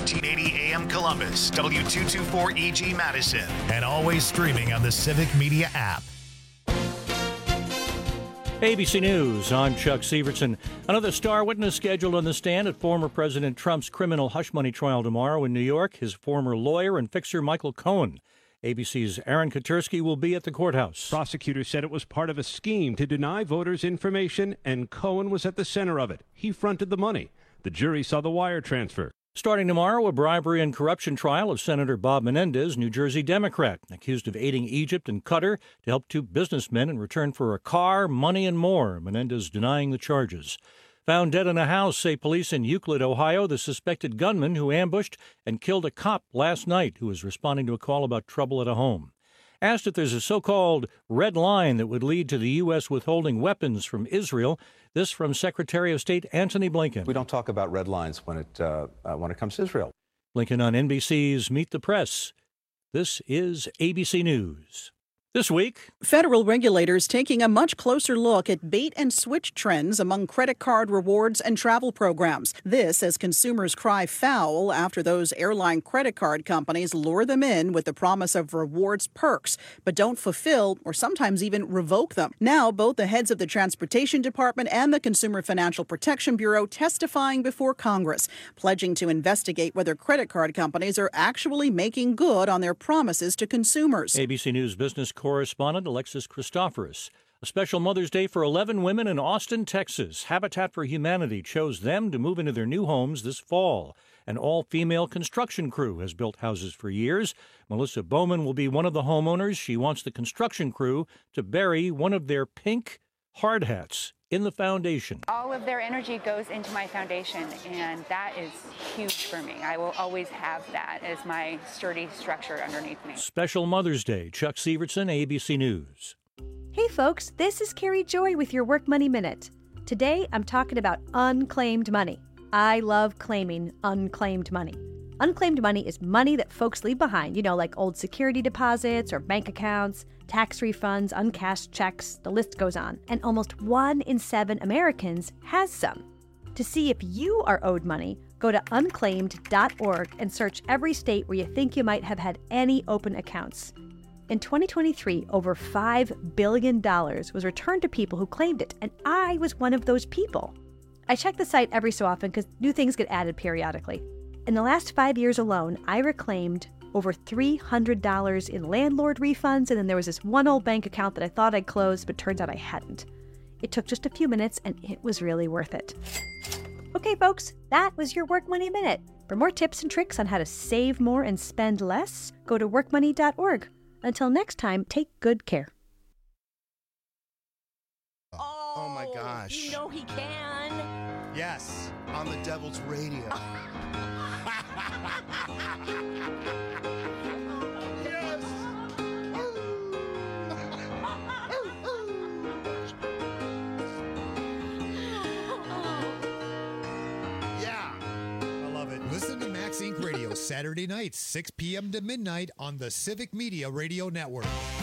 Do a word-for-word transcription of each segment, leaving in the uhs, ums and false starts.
fourteen eighty A M Columbus, W two twenty-four E G Madison, and always streaming on the Civic Media app. A B C News, I'm Chuck Severson. Another star witness scheduled on the stand at former President Trump's criminal hush money trial tomorrow in New York, his former lawyer and fixer Michael Cohen. A B C's Aaron Katersky will be at the courthouse. Prosecutors said it was part of a scheme to deny voters information, and Cohen was at the center of it. He fronted the money. The jury saw the wire transfer. Starting tomorrow, a bribery and corruption trial of Senator Bob Menendez, New Jersey Democrat, accused of aiding Egypt and Qatar to help two businessmen in return for a car, money, and more. Menendez denying the charges. Found dead in a house, say police in Euclid, Ohio, the suspected gunman who ambushed and killed a cop last night who was responding to a call about trouble at a home. Asked if there's a so-called red line that would lead to the U S withholding weapons from Israel, this from Secretary of State Antony Blinken. We don't talk about red lines when it uh, uh, when it comes to Israel. Blinken on N B C's Meet the Press. This is A B C News. This week, federal regulators taking a much closer look at bait and switch trends among credit card rewards and travel programs. This as consumers cry foul after those airline credit card companies lure them in with the promise of rewards perks, but don't fulfill or sometimes even revoke them. Now, both the heads of the Transportation Department and the Consumer Financial Protection Bureau testifying before Congress, pledging to investigate whether credit card companies are actually making good on their promises to consumers. A B C News business correspondent Alexis Christoforous. A special Mother's Day for eleven women in Austin, Texas. Habitat for Humanity chose them to move into their new homes this fall. An all-female construction crew has built houses for years. Melissa Bowman will be one of the homeowners. She wants the construction crew to bury one of their pink hard hats in the foundation. All of their energy goes into my foundation, and that is huge for me. I will always have that as my sturdy structure underneath me. Special Mother's Day. Chuck Severson, A B C News. Hey folks, this is Carrie Joy with your Work Money Minute. Today I'm talking about unclaimed money. I love claiming unclaimed money. Unclaimed money is money that folks leave behind, you know, like old security deposits or bank accounts, tax refunds, uncashed checks, the list goes on. And almost one in seven Americans has some. To see if you are owed money, go to unclaimed dot org and search every state where you think you might have had any open accounts. In twenty twenty-three, over five billion dollars was returned to people who claimed it, and I was one of those people. I check the site every so often because new things get added periodically. In the last five years alone, I reclaimed over three hundred dollars in landlord refunds, and then there was this one old bank account that I thought I'd closed, but turns out I hadn't. It took just a few minutes, and it was really worth it. Okay, folks, that was your Work Money Minute. For more tips and tricks on how to save more and spend less, go to work money dot org. Until next time, take good care. Oh, oh my gosh. You know he can. Yes, on the Devil's Radio. Yes. Yeah, I love it. Listen to Max Incorporated. Radio Saturday nights, six p.m. to midnight on the Civic Media Radio Network.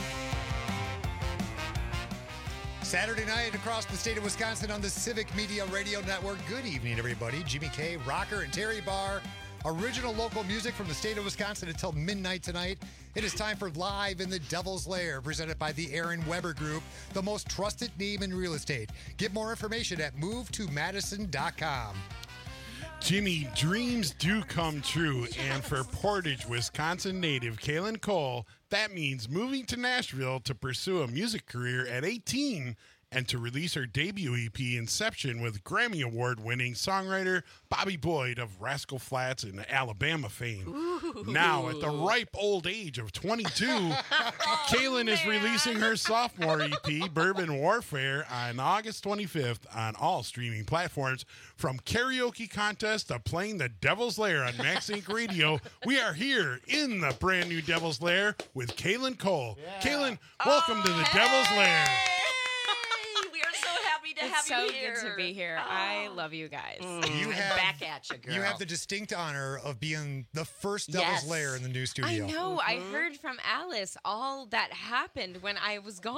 Saturday night across the state of Wisconsin on the Civic Media Radio Network. Good evening, everybody. Jimmy K, Rocker, and Terry Barr. Original local music from the state of Wisconsin until midnight tonight. It is time for Live in the Devil's Lair, presented by the Aaron Weber Group, the most trusted name in real estate. Get more information at move to madison dot com. Jimmy, dreams do come true, and for Portage, Wisconsin native Kaylin Cole, that means moving to Nashville to pursue a music career at eighteen and to release her debut E P, Inception, with Grammy Award-winning songwriter Bobby Boyd of Rascal Flatts and Alabama fame. Ooh. Now, at the ripe old age of twenty-two, oh, Kaylin man. is releasing her sophomore E P, Bourbon Warfare, on August twenty-fifth on all streaming platforms. From karaoke contest to playing the Devil's Lair on Max Incorporated Radio, we are here in the brand new Devil's Lair with Kaylin Cole. Yeah. Kaylin, welcome oh, to the hey. Devil's Lair. to it's have so you here. good to be here. Oh. I love you guys. Mm, You have back at you, girl. You have the distinct honor of being the first Devil's Yes. Lair in the new studio. I know. I heard from Alice all that happened when I was gone.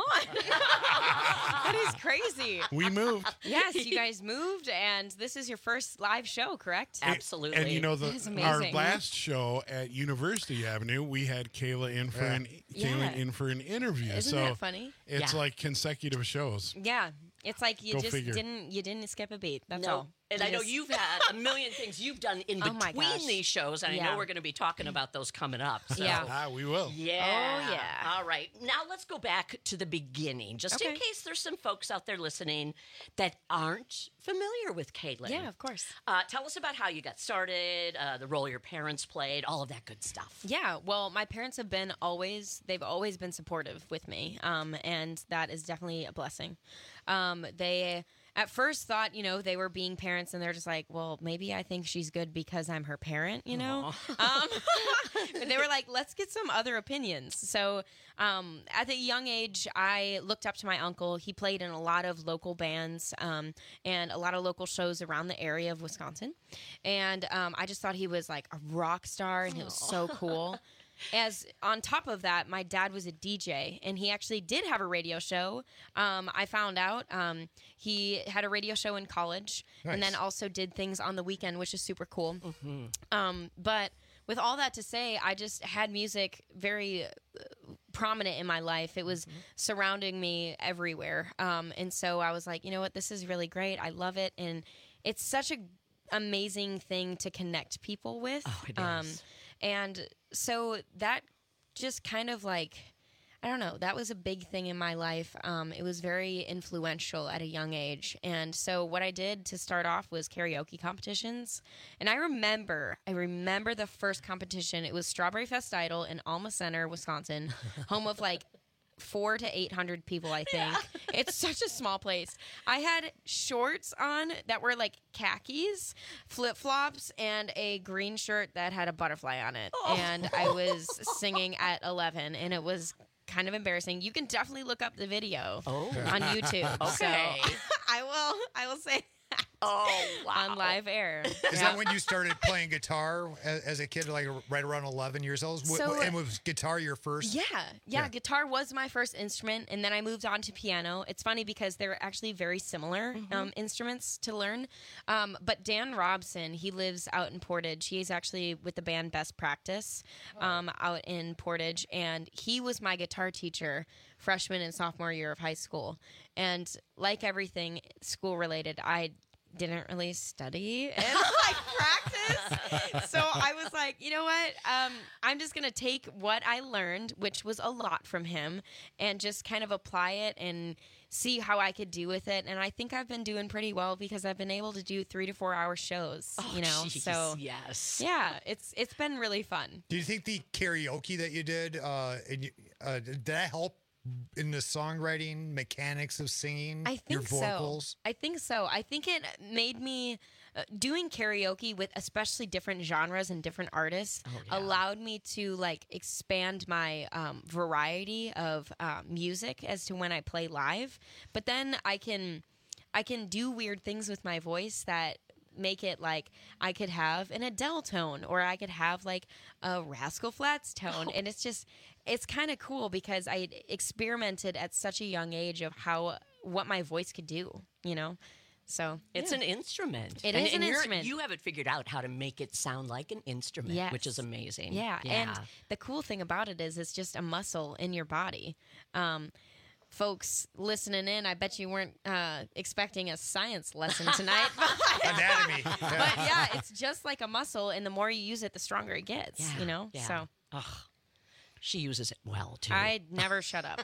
That is crazy. We moved. Yes, you guys moved, and this is your first live show, correct? Absolutely. And you know, the That is our amazing. last show at University Avenue, we had Kayla in for Yeah. an Yeah. Kayla in for an interview. Isn't so that funny? it's Yeah. like consecutive shows. Yeah, it's like you Go just figure. didn't you didn't skip a beat. That's no. all. And You I know just- you've had a million things you've done in Oh my between gosh. these shows, and I Yeah. know we're going to be talking about those coming up. So. Yeah. Ah, we will. Yeah. Oh, yeah. All right. Now let's go back to the beginning, just in Okay. case there's some folks out there listening that aren't familiar with Caitlin. Yeah, of course. Uh, tell us about how you got started, uh, the role your parents played, all of that good stuff. Yeah, well, my parents have been always, they've always been supportive with me, um, and that is definitely a blessing. Um, they at first thought, you know, they were being parents, and they're just like, well, maybe I think she's good because I'm her parent, you know? Um, but they were like, let's get some other opinions. So um, at a young age, I looked up to my uncle. He played in a lot of local bands um, and a lot of local shows around the area of Wisconsin. And um, I just thought he was like a rock star, and it was so cool. As on top of that, my dad was a D J, and he actually did have a radio show. Um, I found out um, he had a radio show in college, and then Nice. also did things on the weekend, which is super cool. Um, but with all that to say, I just had music very uh, prominent in my life. It was surrounding me everywhere, um, and so I was like, you know what, this is really great. I love it, and it's such a amazing thing to connect people with. Oh, it Um, is. and so that just kind of like, I don't know, that was a big thing in my life. Um, it was very influential at a young age. And so what I did to start off was karaoke competitions. And I remember, I remember the first competition. It was Strawberry Fest Idol in Alma Center, Wisconsin, home of like four to eight hundred people, I think. It's such a small place. I had shorts on that were like khakis, flip flops, and a green shirt that had a butterfly on it. Oh. And I was singing at eleven, and it was kind of embarrassing. You can definitely look up the video Oh. on YouTube. Okay. So I will. I will say. Oh, wow. On live air. Is Yeah. that when you started playing guitar as, as a kid, like right around eleven years old? W- So- and was guitar your first? Yeah, yeah, Yeah. Guitar was my first instrument, and then I moved on to piano. It's funny because they're actually very similar um, instruments to learn. Um, but Dan Robson, he lives out in Portage. He's actually with the band Best Practice um, out in Portage, and he was my guitar teacher freshman and sophomore year of high school. And like everything school related, I didn't really study and like practice. So I was like, you know what? Um, I'm just gonna take what I learned, which was a lot from him, and just kind of apply it and see how I could do with it. And I think I've been doing pretty well because I've been able to do three to four hour shows. Oh, you know, geez, so yes. yeah, it's it's been really fun. Do you think the karaoke that you did, uh, and you, uh, did that help in the songwriting mechanics of singing? I think your vocals? so. I think so. I think it made me uh, doing karaoke with especially different genres and different artists allowed me to like expand my um, variety of uh, music as to when I play live. But then I can I can do weird things with my voice that make it like I could have an Adele tone, or I could have like a Rascal Flatts tone. And it's just, it's kind of cool because I experimented at such a young age of how, what my voice could do, you know? So It's yeah. an instrument. It and, is an and you're- instrument. You have it figured out how to make it sound like an instrument, Yes. which is amazing. Yeah. And the cool thing about it is it's just a muscle in your body. Um, folks listening in, I bet you weren't uh, expecting a science lesson tonight. Anatomy. But yeah, it's just like a muscle, and the more you use it, the stronger it gets, Yeah, you know? yeah. So Ugh. She uses it well, too. I never shut up.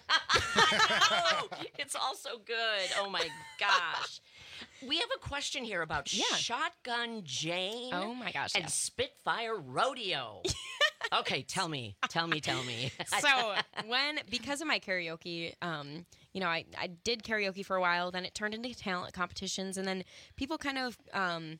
Oh, it's all so good. Oh, my gosh. We have a question here about Yeah. Shotgun Jane. Oh, my gosh, And yes. Spitfire Rodeo. Okay, tell me. Tell me, tell me. So when, because of my karaoke, um, you know, I, I did karaoke for a while, then it turned into talent competitions, and then people kind of um,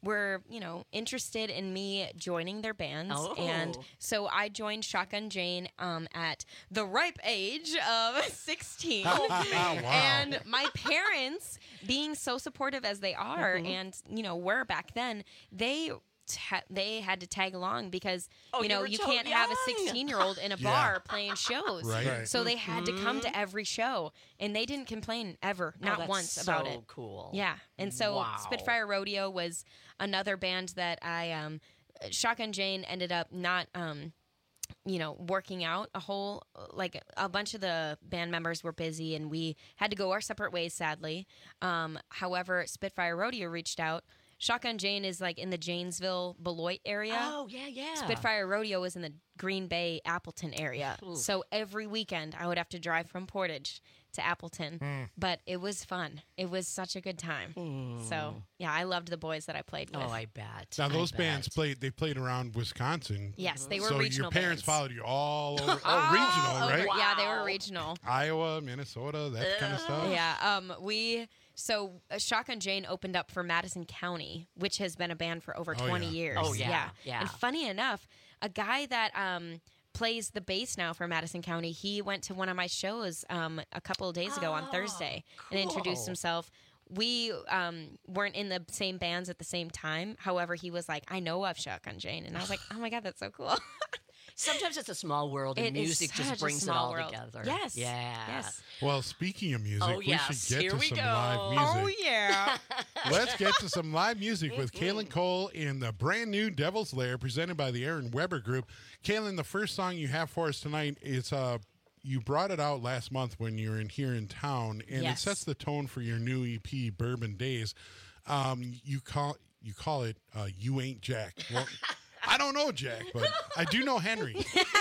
were, you know, interested in me joining their bands. Oh. And so I joined Shotgun Jane um, at the ripe age of sixteen. Oh, wow. And my parents, being so supportive as they are, Mhm. and, you know, were back then, they... Ta- they had to tag along because Oh, you you know were you so can't have a young. sixteen year old in a Yeah. bar playing shows, Right. Right. so they had to come Mhm. to every show, and they didn't complain ever, Oh, not that's once so about it. cool. Yeah, and so Wow. Spitfire Rodeo was another band that I um, Shotgun Jane ended up not um, you know, working out a whole, like a bunch of the band members were busy and we had to go our separate ways, sadly. Um, however, Spitfire Rodeo reached out. Shotgun Jane is like in the Janesville, Beloit area. Oh, yeah, yeah. Spitfire Rodeo was in the Green Bay, Appleton area. Ooh. So every weekend I would have to drive from Portage to Appleton. Mm. But it was fun. It was such a good time. So, yeah, I loved the boys that I played with. Oh, I bet. Now I those bet. bands played. They played around Wisconsin. Yes, they were so regional your parents bands. followed you all over. Oh, All regional, over- right? Yeah, they were regional. Iowa, Minnesota, that kind of stuff. Yeah, um, we so uh, Shotgun Jane opened up for Madison County, which has been a band for over Oh, twenty yeah. years. Oh, yeah, yeah. And funny enough, a guy that um plays the bass now for Madison County, he went to one of my shows um a couple of days ago on Oh, Thursday and introduced cool. himself. We um, weren't in the same bands at the same time. However, he was like, I know of Shotgun Jane. And I was like, oh my God, that's so cool. Sometimes it's a small world, and It is music such just a brings it small all world. together. Yes. Yeah. Yes. Well, speaking of music, Oh, we yes. should get Here to we some go. live music. Oh, yeah. Let's get to some live music with Kaylin Cole in the brand new Devil's Lair presented by the Aaron Weber Group. Kaylin, the first song you have for us tonight is uh, you brought it out last month when you were in here in town, and Yes. it sets the tone for your new E P, Bourbon Days. Um, you call you call it uh, "You Ain't Jack." Well, I don't know Jack, but I do know Henry.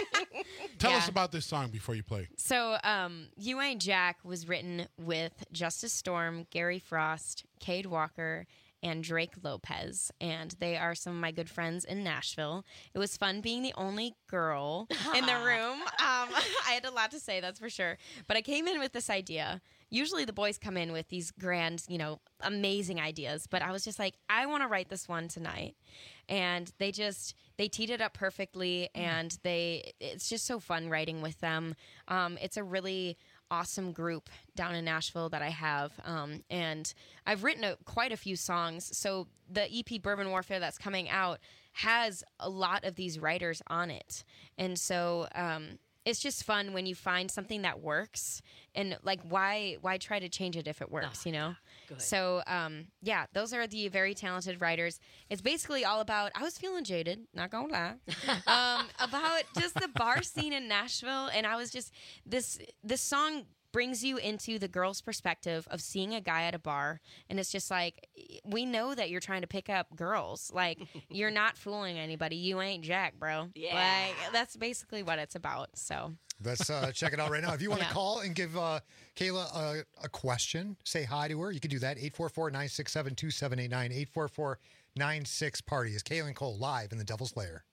Tell Yeah. us about this song before you play. So, um, You Ain't Jack was written with Justice Storm, Gary Frost, Cade Walker, and Drake Lopez, and they are some of my good friends in Nashville. It was fun being the only girl in the room. Um, I had a lot to say, that's for sure. But I came in with this idea. Usually the boys come in with these grand, you know, amazing ideas, but I was just like, I want to write this one tonight. And they just, they teed it up perfectly, and they, it's just so fun writing with them. Um, it's a really awesome group down in Nashville that I have. Um, and I've written a, quite a few songs. So the E P Bourbon Warfare that's coming out has a lot of these writers on it. And so um, it's just fun when you find something that works, and like, why why try to change it if it works, you know? Good. So um, yeah, those are the very talented writers. It's basically all about, I was feeling jaded, not gonna lie, um, about just the bar scene in Nashville. And I was just, this this song brings you into the girl's perspective of seeing a guy at a bar, and it's just like, we know that you're trying to pick up girls. Like, you're not fooling anybody. You ain't Jack, bro. Yeah. Like, that's basically what it's about. So Let's uh, check it out right now. If you want to Yeah. call and give uh, Kayla a, a question, say hi to her, you can do that. eight four four, nine six seven, two seven eight nine, eight four four, nine six party is Kaylin Cole live in the Devil's Lair.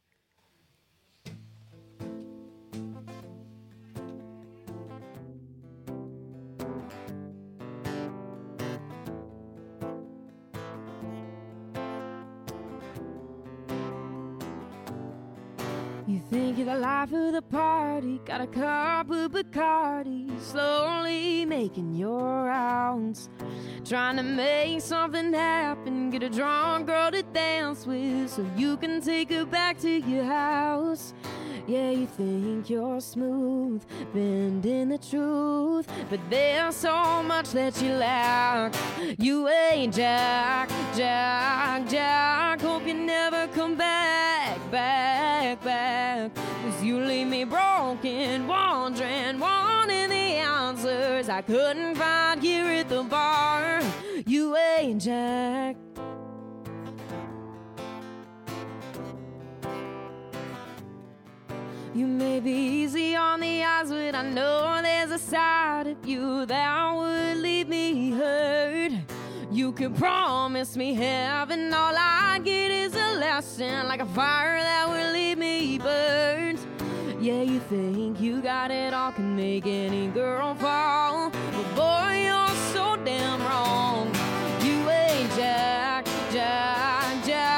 You think you're the life of the party, got a cup of Bacardi, slowly making your rounds, trying to make something happen, get a drunk girl to dance with so you can take her back to your house. Yeah, you think you're smooth, bending the truth, but there's so much that you lack. You ain't Jack, Jack, Jack. Hope you never come back, back, back. Cause you leave me broken, wondering, wanting the answers I couldn't find here at the bar. You ain't Jack. You may be easy on the eyes, but I know there's a side of you that would leave me hurt. You could promise me heaven, all I get is a lesson, like a fire that will leave me burnt. Yeah, you think you got it all, can make any girl fall, but boy, you're so damn wrong. You ain't Jack, Jack, Jack.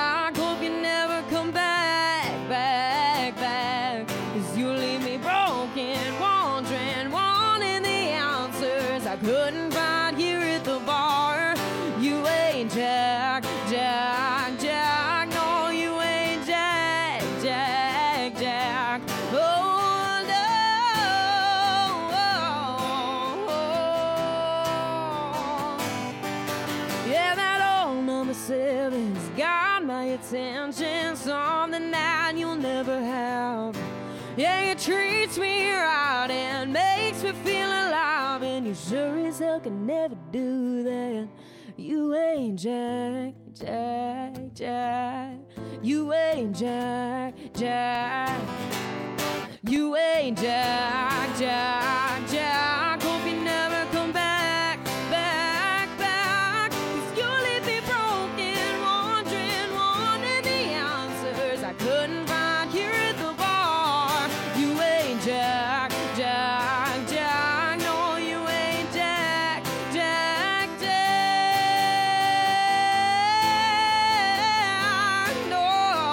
attention, something that you'll never have. Yeah, you treats me right and makes me feel alive, and you sure as hell can never do that. You ain't Jack, Jack, Jack. You ain't Jack, Jack. You ain't Jack, Jack, Jack. Hope you never come back, back, back. 'Cause you leave me broken, wondering, wanting the answers I couldn't find here at the bar. You ain't Jack, Jack, Jack. No, you ain't Jack, Jack, Jack. No,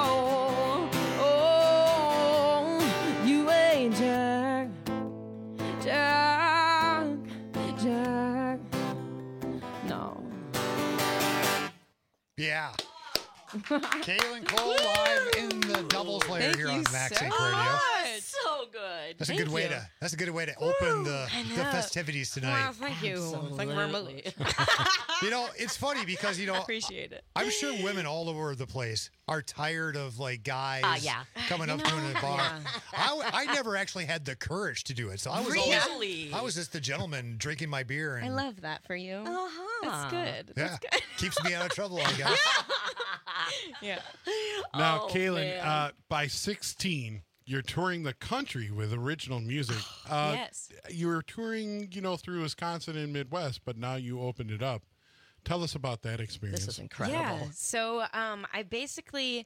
oh, you ain't Jack, Jack, Jack. No. Yeah. Kaylin Cole live in the doubles layer Thank here you on Max so Inc. Radio. So good. That's a Thank good way you. to. That's a good way to open the, I the know. festivities tonight. Wow, thank you. Thank you very much. You know, it's funny because you know, Appreciate it. I'm sure women all over the place are tired of like guys Uh, yeah. coming You up to them in a know, bar. yeah. I, w- I never actually had the courage to do it, so I was Really? always I was just the gentleman drinking my beer and I love that for you. Uh-huh. That's good. yeah, That's good. keeps me out of trouble, I guess. Yeah. Now, Oh, Kaylin, man. uh, by sixteen, you're touring the country with original music. Uh, Yes. You were touring, you know, through Wisconsin and Midwest, but now you opened it up. Tell us about that experience. This is incredible. Yeah. So um, I basically,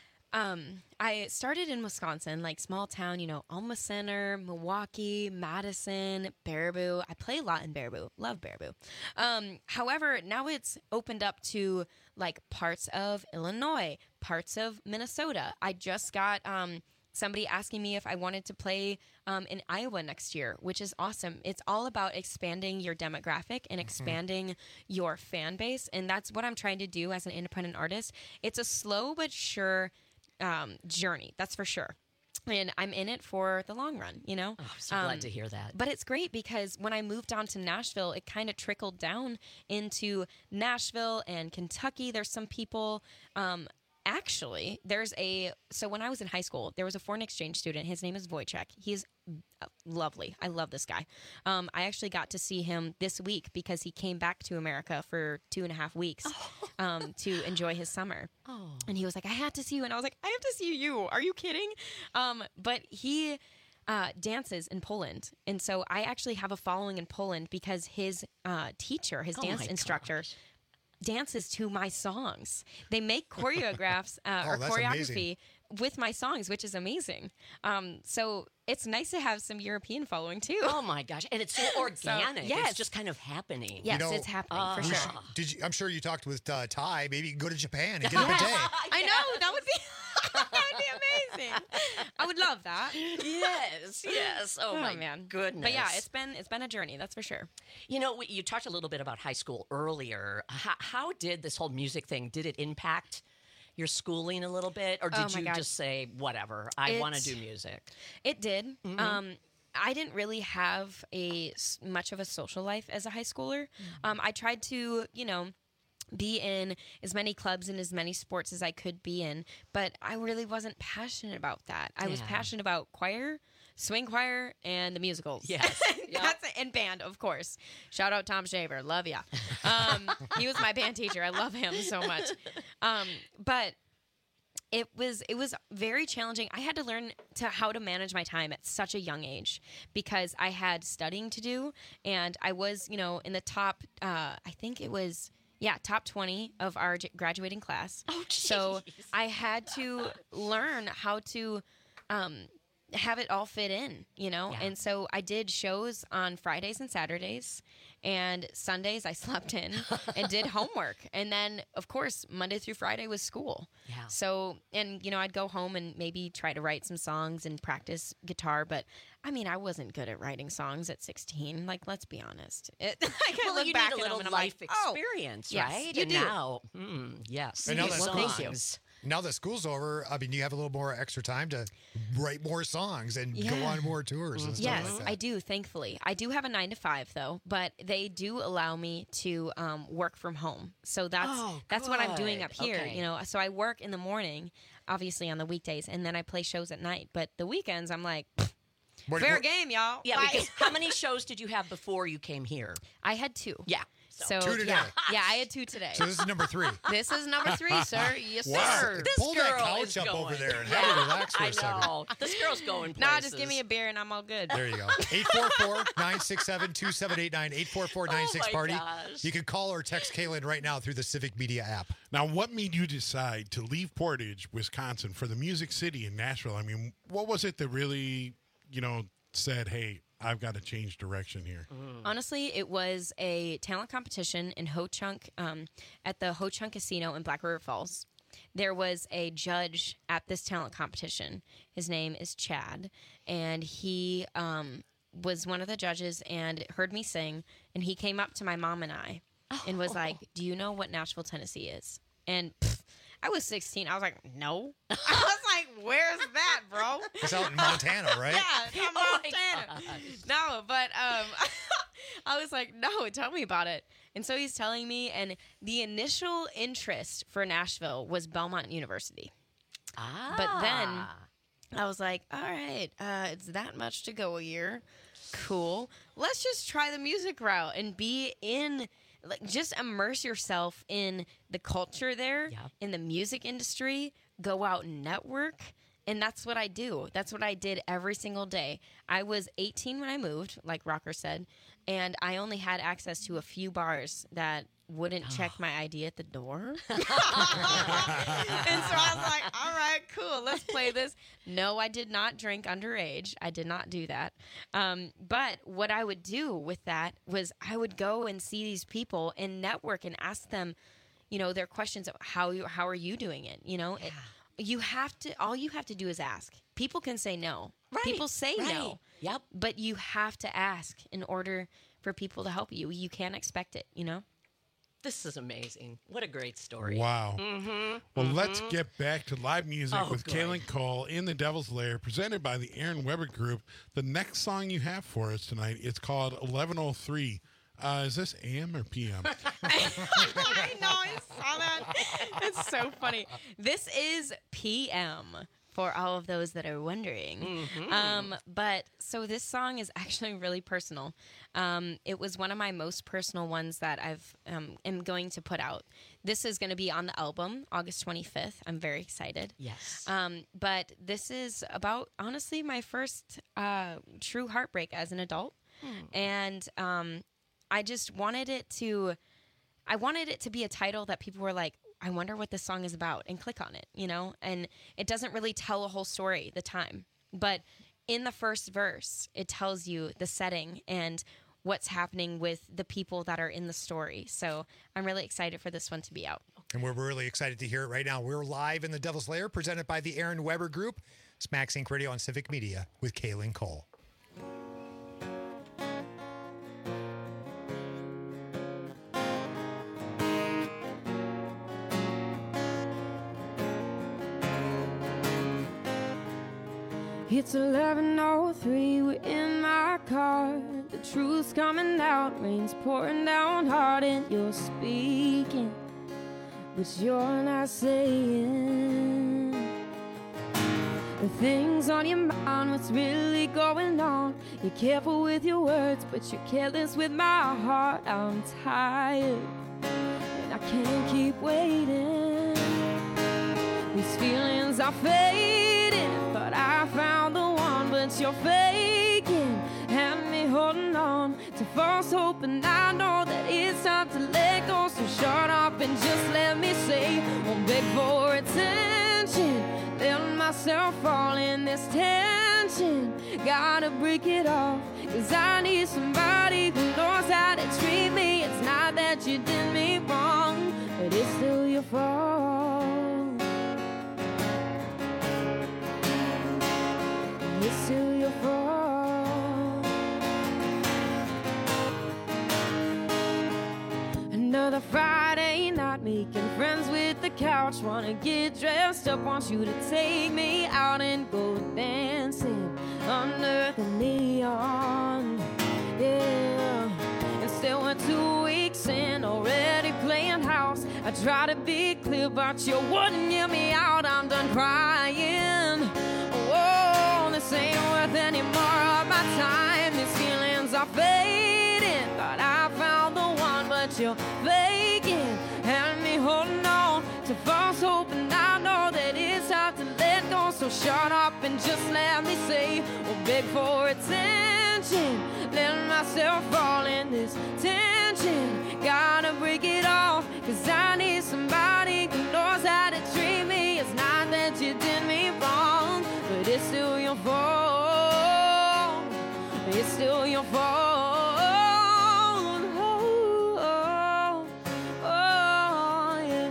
um, I started in Wisconsin, like small town, you know, Alma Center, Milwaukee, Madison, Baraboo. I play a lot in Baraboo. Love Baraboo. Um, however, now it's opened up to like parts of Illinois, parts of Minnesota. I just got um, somebody asking me if I wanted to play um, in Iowa next year, which is awesome. It's all about expanding your demographic and expanding your fan base. And that's what I'm trying to do as an independent artist. It's a slow but sure um, journey, that's for sure. And I'm in it for the long run, you know? Oh, I'm so glad to hear that. But it's great because when I moved down to Nashville, it kind of trickled down into Nashville and Kentucky. There's some people... Um, Actually, there's a so when I was in high school, there was a foreign exchange student. His name is Wojciech. He's uh, lovely. I love this guy. Um, I actually got to see him this week because he came back to America for two and a half weeks um, to enjoy his summer. Oh. And he was like, "I had to see you," and I was like, "I have to see you. Are you kidding?" Um, but he. Uh, dances in Poland. And so I actually have a following in Poland because his uh, teacher, his Oh dance my instructor, dances to my songs. They make choreographs uh, Oh, or that's choreography amazing. with my songs, which is amazing. Um, so it's nice to have some European following too. Oh my gosh. And it's so organic. yes. It's just kind of happening. Yes, You know, it's happening uh, for We sure. should- Did you, I'm sure you talked with uh, Ty. Maybe you can go to Japan and get a bidet. I know that would be that would be amazing. I would love that. Yes, yes. Oh, Oh, my man. goodness. But yeah, it's been it's been a journey, that's for sure. You know, we- you talked a little bit about high school earlier. How, how did this whole music thing, did it impact your schooling a little bit? Or Oh, did my you God. just say, whatever, I It- want to do music? It did. Mhm. Um, I didn't really have a s- much of a social life as a high schooler. Um, I tried to, you know, be in as many clubs and as many sports as I could be in, but I really wasn't passionate about that. I was Yeah. passionate about choir, swing choir, and the musicals. Yes. Yep. That's it. And band, of course. Shout out Tom Shaver. Love ya. Um, he was my band teacher. I love him so much. Um, but it was it was very challenging. I had to learn to how to manage my time at such a young age because I had studying to do, and I was, you know, in the top. Uh, I think it was yeah, top twenty of our j- graduating class. Oh, so jeez. I had to learn how to. Um, have it all fit in, you know? Yeah. And so I did shows on Fridays and Saturdays, and Sundays I slept in and did homework. And then, of course, Monday through Friday was school. Yeah. So, and, you know, I'd go home and maybe try to write some songs and practice guitar, but I mean, I wasn't good at writing songs at sixteen. Like, let's be honest. It, I can Well, look you back need a at them little and I'm life like, oh, experience, yes, right? you and do. now, mm, yes. And now that well, thank you. songs- now that school's over, I mean, you have a little more extra time to write more songs and Yeah. go on more tours and stuff Yes, like that. I do, thankfully. I do have a nine to five though, but they do allow me to um, work from home. So that's Oh, that's what I'm doing good. up here. Okay. You know, so I work in the morning, obviously on the weekdays, and then I play shows at night. But the weekends, I'm like, What- fair what- game, y'all. Yeah, Bye. because how many shows did you have before you came here? I had two. Yeah. So Two today. yeah, yeah, I had two today. So this is number three. This is number three, sir. Yes, Wow. sir. This Pull that girl couch is up going. over there and yeah, have her relax for I a second. know. This girl's going places. Nah, just give me a beer and I'm all good. There you go. eight four four, nine six seven, two seven eight nine, eight four four, nine six Oh, my party. gosh. You can call or text Kaylin right now through the Civic Media app. Now, what made you decide to leave Portage, Wisconsin, for the Music City in Nashville? I mean, what was it that really, you know, said, hey, I've got to change direction here? Honestly, it was a talent competition in Ho Chunk, um, at the Ho Chunk Casino in Black River Falls. There was a judge at this talent competition. His name is Chad, and he um, was one of the judges and heard me sing, and he came up to my mom and I and was like, do you know what Nashville, Tennessee is? And pff, I was sixteen. I was like, no. I was like, where's that, bro? It's out in Montana, right? Yeah, from Oh my Montana. gosh. No, but um, I was like, no, tell me about it. And so he's telling me, and the initial interest for Nashville was Belmont University. Ah. But then I was like, all right, uh, it's that much to go a year. Cool. Let's just try the music route and be in, like, just immerse yourself in the culture there, Yep. in the music industry, go out and network. And that's what I do. That's what I did every single day. I was eighteen when I moved, like Rocker said, and I only had access to a few bars that wouldn't check my I D at the door. And so I was like, all right, cool, let's play this. No, I did not drink underage. I did not do that. Um, but what I would do with that was I would go and see these people and network and ask them, you know, their questions of how you, how are you doing it? You know, it, you have to, all you have to do is ask. People can say no. Right, People say right. no. Yep. But you have to ask in order for people to help you. You can't expect it, you know? This is amazing. What a great story. Wow. Mm-hmm. Well, let's get back to live music Oh, with good. Kaylin Cole in the Devil's Lair, presented by the Aaron Weber Group. The next song you have for us tonight, it's called eleven oh three. Uh, is this A M or P M? I know, I saw that. It's so funny. This is P M for all of those that are wondering. Mm-hmm. Um, but so this song is actually really personal. Um, it was one of my most personal ones that I've um, am going to put out. This is going to be on the album August twenty-fifth. I'm very excited. Yes. Um, but this is about, honestly, my first uh, true heartbreak as an adult. And um, I just wanted it to, I wanted it to be a title that people were like, I wonder what this song is about, and click on it, you know? And it doesn't really tell a whole story, the time. But in the first verse, it tells you the setting and what's happening with the people that are in the story. So I'm really excited for this one to be out. And we're really excited to hear it right now. We're live in the Devil's Lair, presented by the Aaron Weber Group. Smack Sync Radio on Civic Media with Kaylin Cole. It's eleven oh three, we're in my car. The truth's coming out, rain's pouring down hard, and you're speaking, but you're not saying the things on your mind, what's really going on. You're careful with your words, but you're careless with my heart. I'm tired, and I can't keep waiting. These feelings are fading. Thought I found the one, but you're faking. Have me holding on to false hope, and I know that it's time to let go. So shut up and just let me say, won't beg for attention. Let myself fall in this tension. Gotta break it off, cause I need somebody who knows how to treat me. It's not that you did me wrong, but it's still your fault. It's still your fault. Another Friday night, making friends with the cow. couch, wanna get dressed up, want you to take me out and go dancing under the neon. Yeah, and still we're two weeks in, already playing house. I try to be clear, but you wouldn't hear me out. I'm done crying. Oh, this ain't worth any more of my time. These feelings are fading. Thought I found the one, but you're faking. And me holding on to false hope, and I know that it's hard to let go. So shut up and just let me say, or beg for attention. Let myself fall in this tension. Gotta break it off, cause I need somebody who knows how to treat me. It's not that you did me wrong, but it's still your fault. It's still your fault. Oh, oh, oh, yeah.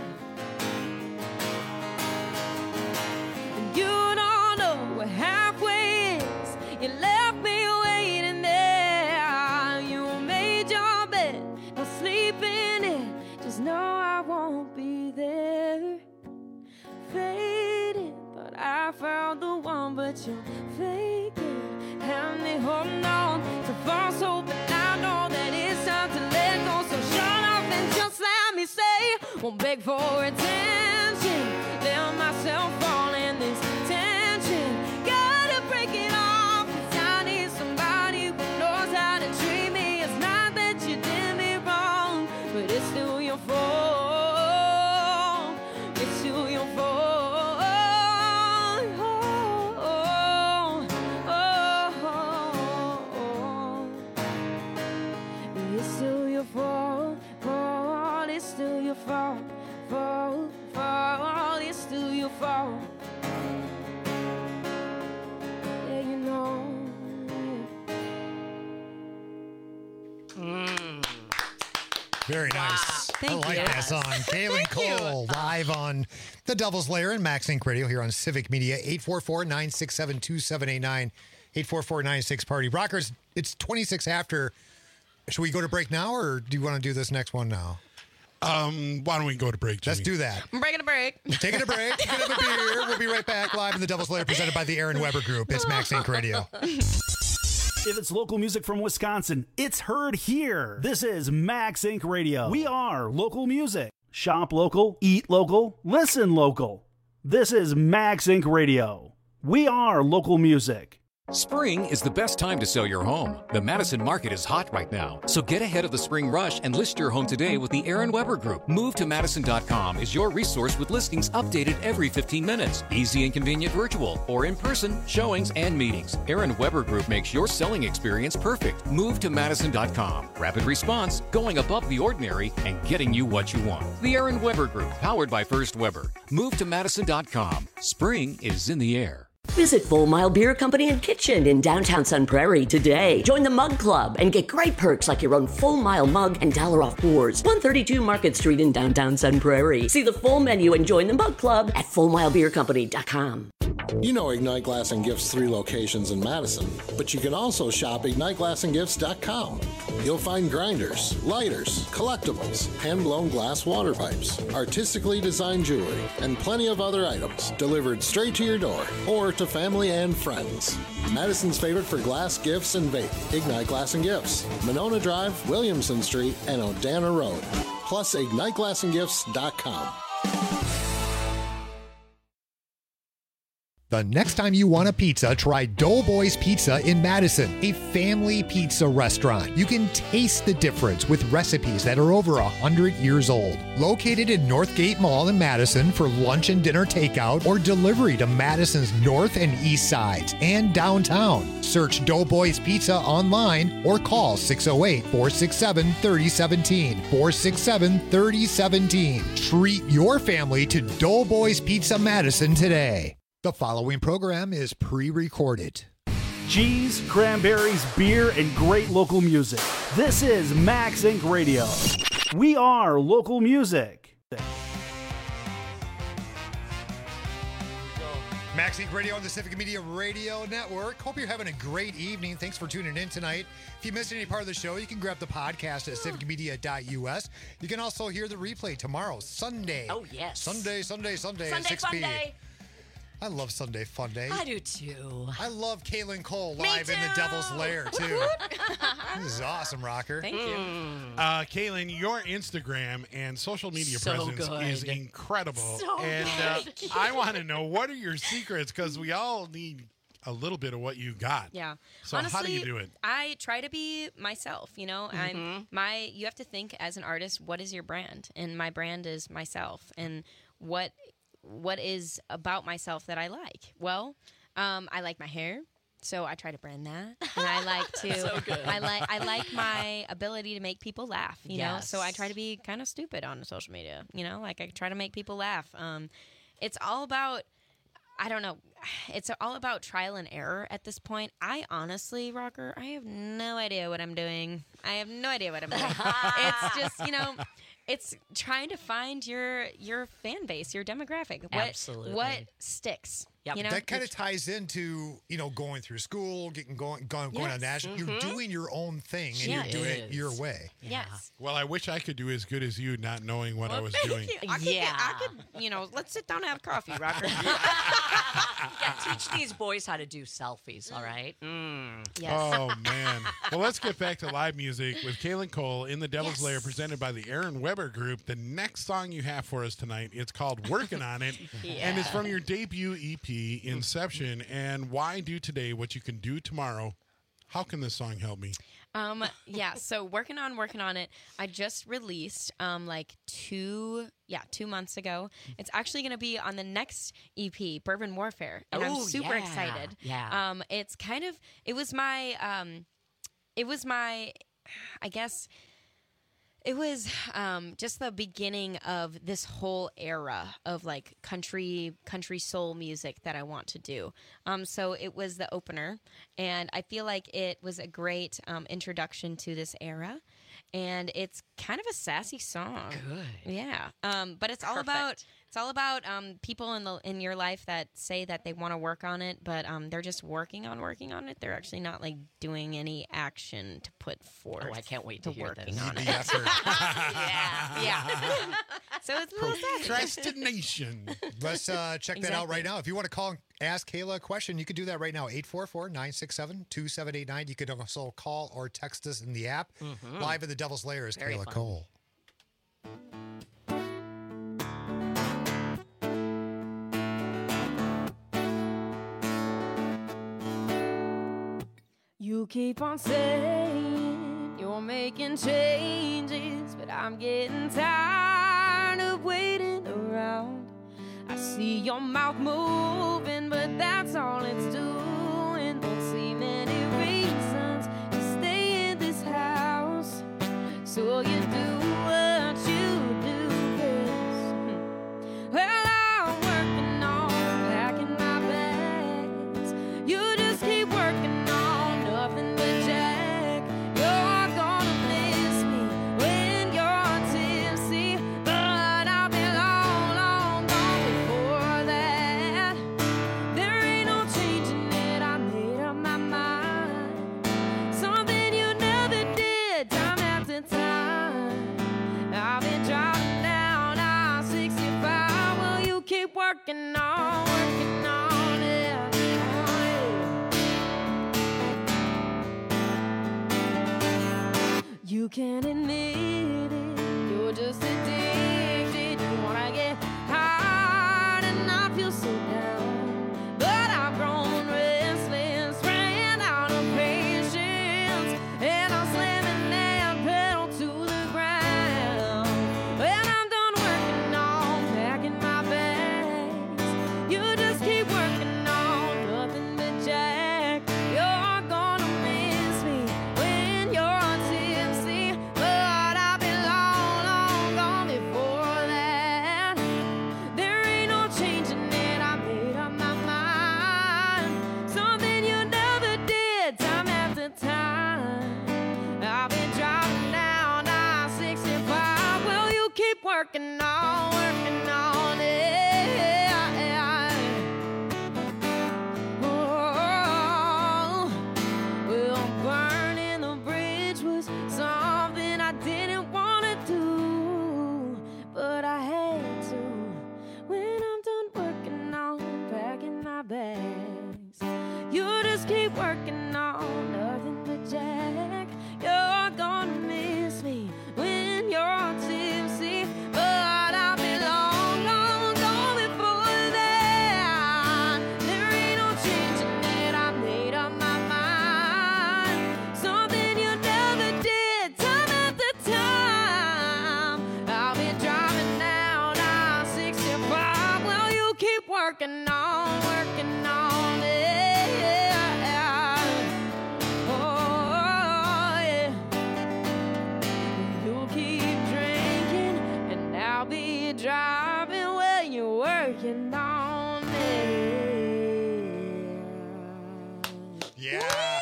And you don't know what halfway is. You left me waiting there. You made your bed, I'll sleep in it. Just know I won't be there. Fading, but I found the one, but you're faking. And me holding on to false hope, and I know that it's time to let go. So shut up and just let me say, won't beg for attention. Let myself fall in this tension. Gotta break it off, cause I need somebody who knows how to treat me. It's not that you did me wrong, but it's still your fault. It's still your fault. Fault, fault, it's still your fault. Fault, fault, it's still your fault. Yeah, you know. Mm. Very nice. Thank I like you. that song. Kaylin Cole live on The Devil's Lair and Max Inc Radio here on Civic Media. eight four four, nine six seven, two seven eight nine. eight four four, nine six party. Rockers, it's twenty-six after. Should we go to break now, or do you want to do this next one now? Um, why don't we go to break, Jimmy? Let's do that. I'm breaking a break. Taking a break. Taking a beer. We'll be right back live in the Devil's Lair, presented by the Aaron Weber Group. It's Max Inc Radio. If it's local music from Wisconsin, it's heard here. This is Max Inc Radio. We are local music. Shop local, eat local, listen local. This is Max Inc Radio. We are local music. Spring is the best time to sell your home. The Madison market is hot right now, so get ahead of the spring rush and list your home today with the Aaron Weber Group. Move to Madison dot com is your resource with listings updated every fifteen minutes. Easy and convenient virtual or in-person showings and meetings. Aaron Weber Group makes your selling experience perfect. Move to Madison dot com. Rapid response, going above the ordinary, and getting you what you want. The Aaron Weber Group, powered by First Weber. Move to Madison dot com. Spring is in the air. Visit Full Mile Beer Company and Kitchen in downtown Sun Prairie today. Join the Mug Club and get great perks like your own Full Mile mug and dollar off pours. one thirty-two Market Street in downtown Sun Prairie. See the full menu and join the Mug Club at full mile beer company dot com. You know Ignite Glass and Gifts' three locations in Madison, but you can also shop ignite glass and gifts dot com. You'll find grinders, lighters, collectibles, hand-blown glass water pipes, artistically designed jewelry, and plenty of other items delivered straight to your door or to family and friends. Madison's favorite for glass, gifts, and vape, Ignite Glass and Gifts, Monona Drive, Williamson Street, and Odana Road. Plus ignite glass and gifts dot com. The next time you want a pizza, try Doughboys Pizza in Madison, a family pizza restaurant. You can taste the difference with recipes that are over one hundred years old. Located in Northgate Mall in Madison for lunch and dinner takeout or delivery to Madison's north and east sides and downtown. Search Doughboys Pizza online or call six oh eight, four six seven, three oh one seven, four six seven, three oh one seven. Treat your family to Doughboys Pizza Madison today. The following program is pre-recorded. Cheese, cranberries, beer, and great local music. This is Max Inc Radio. We are local music. Max Max Inc Radio on the Civic Media Radio Network. Hope you're having a great evening. Thanks for tuning in tonight. If you missed any part of the show, you can grab the podcast at civic media dot u s. You can also hear the replay tomorrow, Sunday. Oh, yes. Sunday, Sunday, Sunday, Sunday at six Fun p.m. Day. I love Sunday Fun Day. I do too. I love Kaylin Cole Me live in the too. Devil's Lair, too. This is awesome, Rocker. Thank you. Uh, Kaylin, your Instagram and social media So presence good. is incredible. So and good. Uh, I want to know, what are your secrets? Because we all need a little bit of what you got. Yeah. So Honestly, how do you do it? I try to be myself, you know. I'm my you have to think as an artist, what is your brand? And my brand is myself. And what what is about myself that I like? Well, um, I like my hair. So I try to brand that. And I like to So good. I like I like my ability to make people laugh, you know. So I Yes. try to be kind of stupid on social media, you know? Like I try to make people laugh. Um it's all about I don't know. It's all about trial and error at this point. I honestly, Rocker, I have no idea what I'm doing. I have no idea what I'm doing. It's just, you know, it's trying to find your your fan base, your demographic. What, Absolutely. What sticks? Yep. You know? That kind of ties into, you know, going through school, getting going, going, going on Yes. national. You're Mhm. doing your own thing, and Yeah. you're doing It it your is. way. Yes. Well, I wish I could do as good as you, not knowing what I was doing. I could, Yeah. I could, you know, let's sit down and have coffee, Rocker. Yeah, teach these boys how to do selfies, all right? Mm. Yes. Oh, man. Well, let's get back to live music with Kaylin Cole in the Devil's Yes. Lair, presented by the Aaron Weber Group. The next song you have for us tonight, it's called Working on It, and it's from your debut E P, Inception. And why do today what you can do tomorrow? How can this song help me? Um, yeah, so working on working on it. I just released um like two yeah, two months ago. It's actually gonna be on the next E P, Bourbon Warfare. And I'm Oh, super yeah. excited. Yeah. Um, it's kind of it was my um it was my I guess it was um, just the beginning of this whole era of like country country soul music that I want to do. Um, so it was the opener, and I feel like it was a great um, introduction to this era. And it's kind of a sassy song. Good. Yeah. Um, but it's all Perfect. about it's all about um, people in the in your life that say that they want to work on it, but um, they're just working on working on it. They're actually not like doing any action to put forth. Oh, I can't wait to hear working this. on it. The effort. yeah, yeah. So it's a little sassy. Procrastination. Let's uh, check that out Exactly. right now. If you want to call and ask Kayla a question, you can do that right now. eight four four, nine six seven, two seven eight nine. You can also call or text us in the app. Mhm. Live in the Devil's Lair is Very Kayla fun. Cole. You keep on saying you're making changes, but I'm getting tired of waiting around. I see your mouth moving, but that's all it's doing. Don't see many reasons to stay in this house, so you do what you do best. Well, I'm working on packing my bags. You just keep working on nothing but Jack. You're gonna miss me when you're tipsy, but I'll be long, long gone before that. There ain't no changing it, I made up my mind. Something you never did, time after time. I've been driving down I sixty-five. Will you keep working on, working on it? You can't admit it, you're just addicted. You wanna get high and not feel so down. But I've grown restless, ran out of patience, and I'm slamming that pedal to the ground. When I'm done working on packing my bags, you just keep working on nothing but Jack. You're gonna miss me when you're tipsy, but I've been long, long gone before that. There ain't no changing it, I made up my mind. Something you never did, time after time. I've been driving down I sixty-five. Will you keep working on, working on it? Yeah.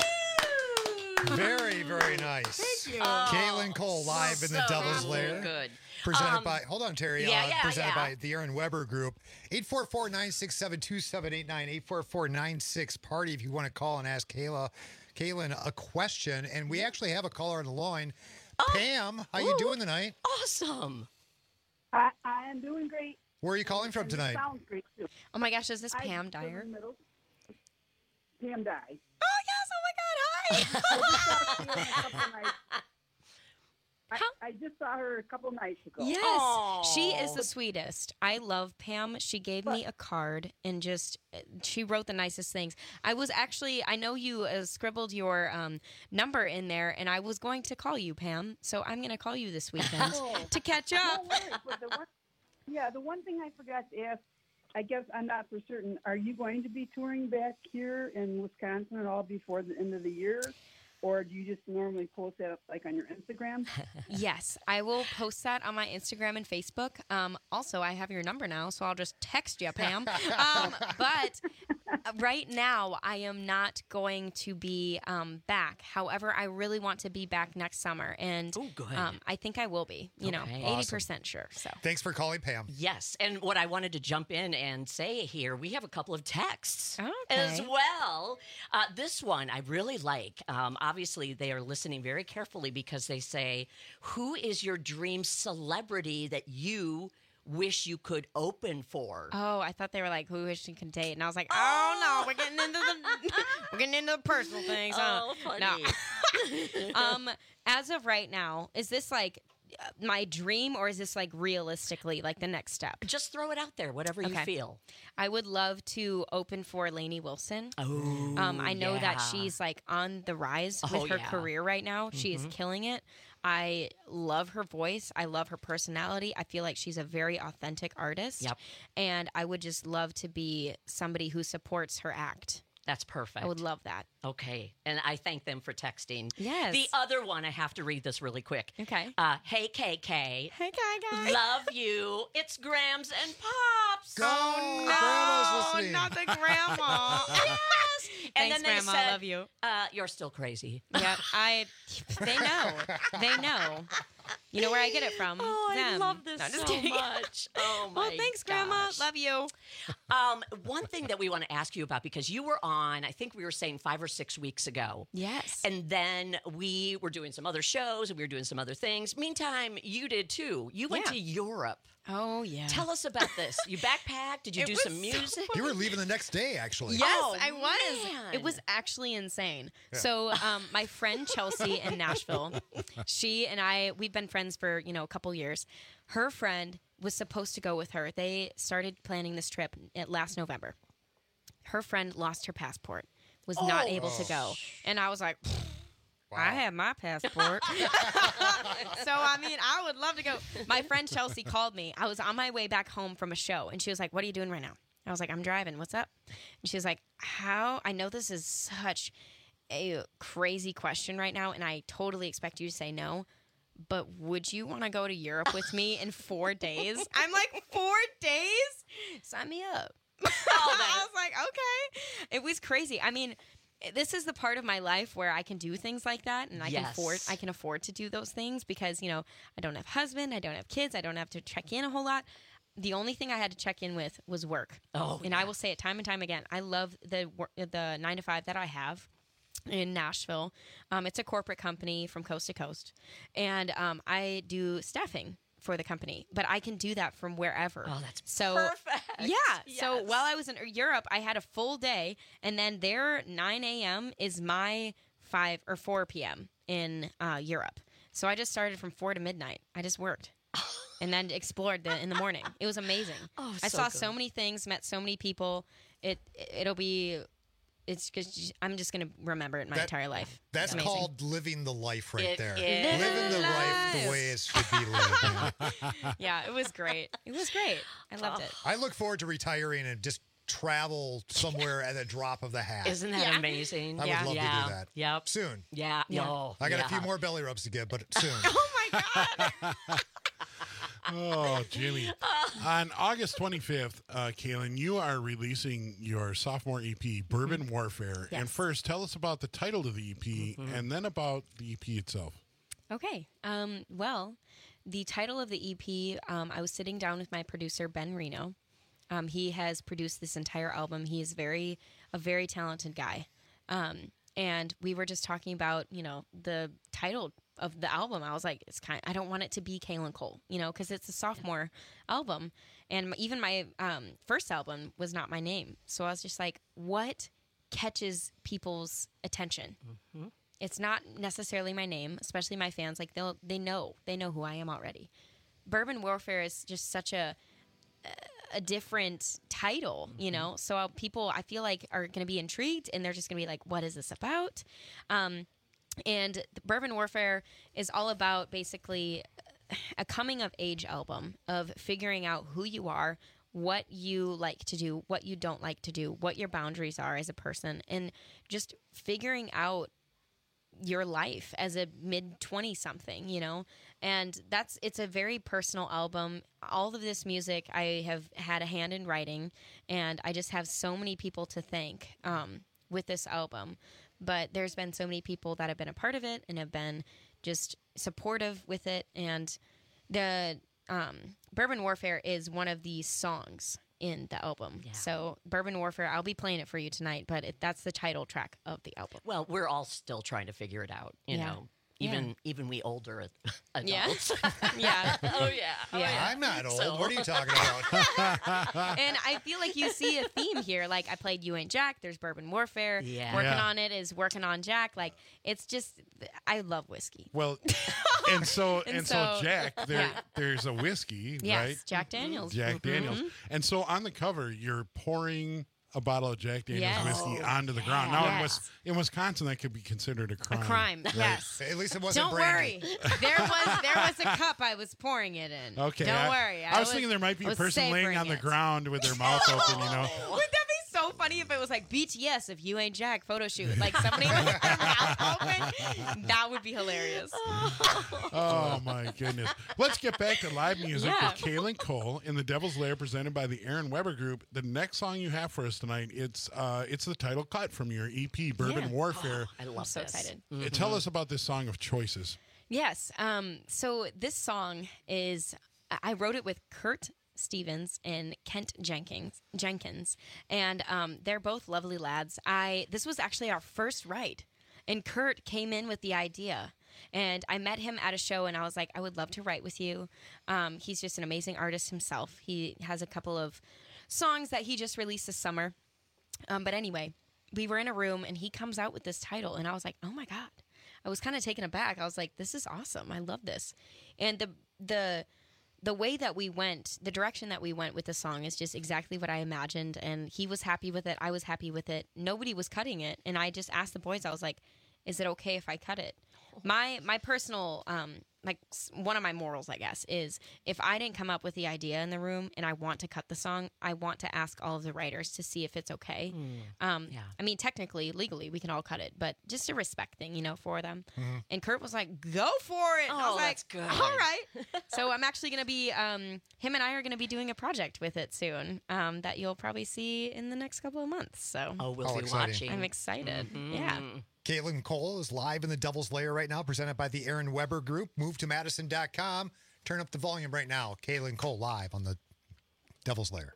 Very, very nice. Thank you. Kaylin Cole live so in the Devil's so Lair. good. Presented Um, by, hold on, Terry. yeah, uh, yeah, presented yeah. by the Aaron Weber Group. eight four four, nine six seven, two seven eight nine, eight four four, nine six party if you want to call and ask Kayla, Kaylin a question. And we actually have a caller on the line. Pam, how you doing tonight? Awesome. I, I am doing great. Where are you calling from And you tonight? Sounds great too. Oh my gosh, is this I Pam live in Dyer? the middle. Pam Dye. Oh yes! Oh my God! Hi. I, I just saw her a couple nights ago. Yes, she is the sweetest. I love Pam. She gave me a card and just she wrote the nicest things. I was actually I know you uh, scribbled your um, number in there, and I was going to call you, Pam. So I'm going to call you this weekend Oh. to catch up. No worries, but the one, yeah, the one thing I forgot to ask, I guess I'm not for certain. Are you going to be touring back here in Wisconsin at all before the end of the year? Or do you just normally post that up like on your Instagram? Yes, I will post that on my Instagram and Facebook. Um, also, I have your number now, so I'll just text you, Pam. Um, but right now, I am not going to be um, back. However, I really want to be back next summer, and good. Um, I think I will be. You know, Okay. eighty percent sure. So Thanks for calling, Pam. Yes, and what I wanted to jump in and say here, we have a couple of texts Okay. as well. Uh, this one I really like. Um, obviously, they are listening very carefully because they say, "Who is your dream celebrity that you wish you could open for?" Oh, I thought they were like, who wish you could date? And I was like, oh, no, we're getting into the we're getting into the personal things. Oh, huh? funny. No. um, as of right now, is this like uh, my dream, or is this like realistically like the next step? Just throw it out there, whatever you Okay. feel. I would love to open for Lainey Wilson. Oh, Um, I know that yeah. she's like on the rise Oh, with her yeah. career right now. She is Mhm. killing it. I love her voice. I love her personality. I feel like she's a very authentic artist. Yep. And I would just love to be somebody who supports her act. That's perfect. I would love that. Okay, and I thank them for texting. Yes. The other one, I have to read this really quick. Okay. Uh, hey, K K. Hey, K K. Love you. It's Grams and Pops. Go, oh, Grandma's listening. Not the grandma. yes. And Thanks, then they Grandma. said, Love you. Uh, you're still crazy. Yeah, I. They know. They know. You know where I get it from? Oh, I Them. love this No, just so kidding. much. Oh, my Well, thanks, Grandma. gosh. Love you. Um, one thing that we want to ask you about, because you were on, I think we were saying five or six weeks ago. Yes. And then we were doing some other shows and we were doing some other things. Meantime, you did too. You went Yeah. to Europe. Oh, yeah. Tell us about this. You backpacked? Did you It do was some so music? You were leaving the next day, actually. Yes, Oh, I was. man. It was actually insane. Yeah. So, um, my friend Chelsea in Nashville, she and I, we've been friends for, you know, a couple years. Her friend was supposed to go with her. They started planning this trip at last November. Her friend lost her passport, was not Oh. able to go. And I was like, Wow. I have my passport. So, I mean, I would love to go. My friend Chelsea called me. I was on my way back home from a show, and she was like, what are you doing right now? I was like, I'm driving. What's up? And she was like, how? I know this is such a crazy question right now, and I totally expect you to say no, but would you want to go to Europe with me in four days? I'm like, four days? Sign me up. I was like, okay. It was crazy. I mean, this is the part of my life where I can do things like that, and I can Yes. afford I can afford to do those things because, you know, I don't have husband, I don't have kids, I don't have to check in a whole lot. The only thing I had to check in with was work. Oh, and I will say it time and time again. I love the wor- the nine to five that I have in Nashville. Um, it's a corporate company from coast to coast, and um, I do staffing for the company, but I can do that from wherever. Oh, that's so perfect. Yeah. So Yes. while I was in Europe, I had a full day, and then their nine a.m. is my five or four p.m. in uh, Europe. So I just started from four to midnight. I just worked. And then explored the, in the morning. It was amazing. Oh, I so saw good. so many things, met so many people. It it'll be, it's just I'm just gonna remember it my That- entire life. That's It's amazing. called living the life right It there. is. Living the life the Life. way it should be lived. Yeah, it was great. It was great. I loved it. I look forward to retiring and just travel somewhere at the drop of the hat. Isn't that Yeah. amazing? I would yeah. love yeah. to do that. Yep. Soon. Yeah. Yeah. Oh, I got yeah. a few more belly rubs to give, but soon. Oh my god. Oh, Jimmy. On August twenty-fifth, uh, Kaylin, you are releasing your sophomore E P, Bourbon mm-hmm. Warfare. Yes. And first, tell us about the title of the E P mm-hmm. and then about the E P itself. Okay. Um, well, the title of the E P, um, I was sitting down with my producer, Ben Reno. Um, he has produced this entire album. He is very a very talented guy. Um, and we were just talking about, you know, the title of the album. I was like, it's kind of, I don't want it to be Kaylin Cole, you know, because it's a sophomore yeah. album. And even my um, first album was not my name. So I was just like, what catches people's attention? Mm-hmm. It's not necessarily my name, especially my fans. Like they'll, they know, they know who I am already. Bourbon Warfare is just such a, a different title, you know? Mm-hmm. So people, I feel like, are going to be intrigued and they're just going to be like, what is this about? Um, and the Bourbon Warfare is all about basically a coming of age album of figuring out who you are, what you like to do, what you don't like to do, what your boundaries are as a person, and just figuring out your life as a mid twenty something, you know? And that's, it's a very personal album. All of this music I have had a hand in writing, and I just have so many people to thank um, with this album. But there's been so many people that have been a part of it and have been just supportive with it. And the um, Bourbon Warfare is one of the songs in the album. Yeah. So Bourbon Warfare, I'll be playing it for you tonight, but it, that's the title track of the album. Well, we're all still trying to figure it out, you Yeah. know. Even Yeah. even we older Yeah. adults. Yeah. Oh, yeah. Oh, Yeah. I'm not old. So- What are you talking about? And I feel like you see a theme here. Like I played You Ain't Jack. There's Bourbon Warfare. Yeah. Working Yeah. on it is working on Jack. Like it's just, I love whiskey. Well, and so and, And so, so- Jack, there yeah. there's a whiskey, Yes, right? Jack Daniels. Jack Mhm. Daniels. And so on the cover, you're pouring a bottle of Jack Daniels Yes. whiskey Oh, onto the ground. Now, in, yes. Wis- in Wisconsin, that could be considered a crime. A crime, right? yes. At least it wasn't Don't brandy. worry. There was there was a cup I was pouring it in. Okay. Don't I, worry. I was thinking there might be a was person laying savoring on the it. ground with their mouth open, you know. Wouldn't that be so funny if it was like B T S if You Ain't Jack photo shoot? Like somebody with their mouth open? That would be hilarious. Oh, my goodness. Let's get back to live music Yeah. with Kaylin Cole in the Devil's Lair presented by the Aaron Weber Group. The next song you have for us tonight, it's uh, it's the title cut from your E P, Bourbon Yeah. Warfare. I love I'm so this. excited. Uh, Tell us about this song of choices. Yes. Um, so this song is, I wrote it with Kurt Stevens and Kent Jenkins, Jenkins, and um, they're both lovely lads. I This was actually our first write, and Kurt came in with the idea. And I met him at a show, and I was like, I would love to write with you. Um, he's just an amazing artist himself. He has a couple of songs that he just released this summer. Um, but anyway, we were in a room, and he comes out with this title, and I was like, oh, my God. I was kind of taken aback. I was like, this is awesome. I love this. And the the the way that we went, the direction that we went with the song is just exactly what I imagined. And he was happy with it. I was happy with it. Nobody was cutting it. And I just asked the boys, I was like, is it okay if I cut it? My my personal, um, like s- one of my morals, I guess, is if I didn't come up with the idea in the room and I want to cut the song, I want to ask all of the writers to see if it's okay. Um, yeah. I mean, technically, legally, we can all cut it, but just a respect thing, you know, for them. Mhm. And Kurt was like, go for it. And I Oh, was like, that's good. all right. So I'm actually going to be, um, him and I are going to be doing a project with it soon um, that you'll probably see in the next couple of months. So Oh, we'll Oh, be exciting. watching. I'm excited. Mhm. Yeah. Caitlin Cole is live in the Devil's Lair right now, presented by the Aaron Weber Group. Move to Madison dot com. Turn up the volume right now. Caitlin Cole live on the Devil's Lair.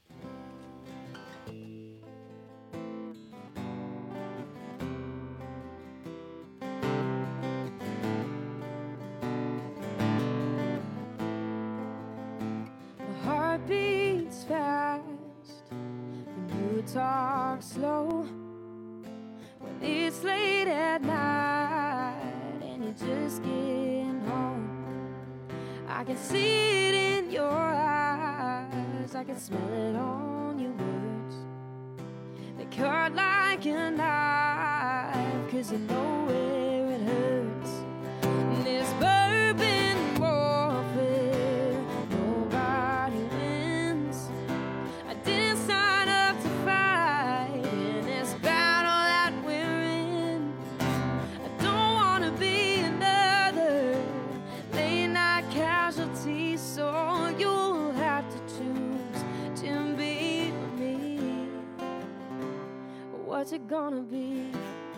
My heart beats fast when you talk slow. When it's late at night and you're just getting home, I can see it in your eyes. I can smell it on your words. They cut like a knife, 'cause you know where it hurts. And this bourbon warfare, nobody wins. I didn't sign up to fight in this battle that we're in. I don't wanna be another late night casualty, so gonna be?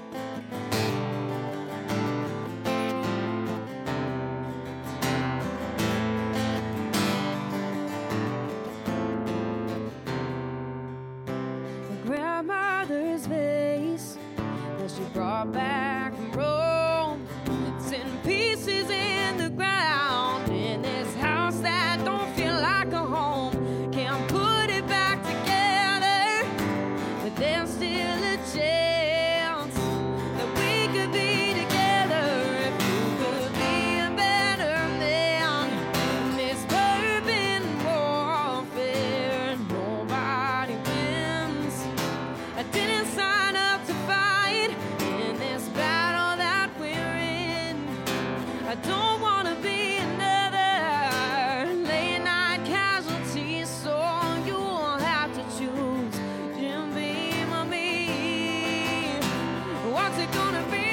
My grandmother's vase that she brought back from Rome, it's in pieces in the ground in this house that don't feel like a home. Can't put it back together, but there's still a chance that we could be together if you could be a better man. This bourbon warfare, nobody wins. I didn't sign up to fight in this battle that we're in. I don't want to be another late night casualty, so you'll have to choose Jim Beam or me. What's it gonna be?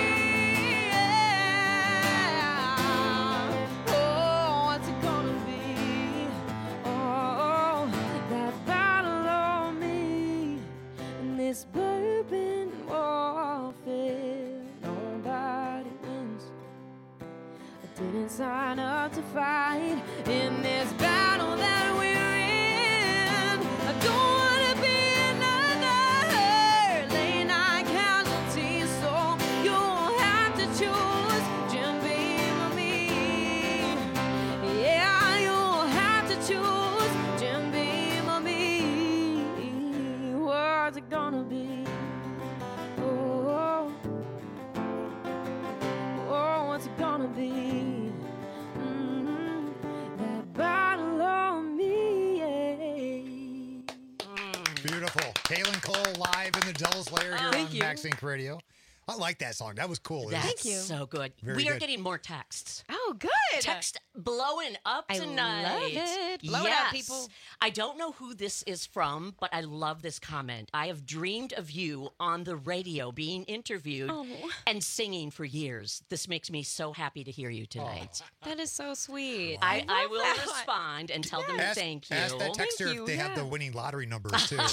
Yeah. Oh, what's it gonna be? Oh, that battle on me in this bourbon warfare. Nobody wins. I didn't sign up to fight in this battle that we're in. I don't wanna be another late night casualty, so you'll have to choose Jim Beam or me. Yeah, you'll have to choose Jim Beam or me. What's it gonna be? Oh, oh, what's it gonna be? Mm, that battle on me. Beautiful. Kaylin Cole live in the Devil's Lair here Thank on you. Max Inc Radio. I like that song. That was cool. It was That's so good. Very we are good. getting more texts. Oh, good. Text blowing up I tonight. love it. Blow it up, yes. people. I don't know who this is from, but I love this comment. I have dreamed of you on the radio being interviewed Oh. and singing for years. This makes me so happy to hear you tonight. That is so sweet. I, I love will that. respond and tell them Ask, thank you. ask that texter Thank you, if they have yeah. the winning lottery numbers too.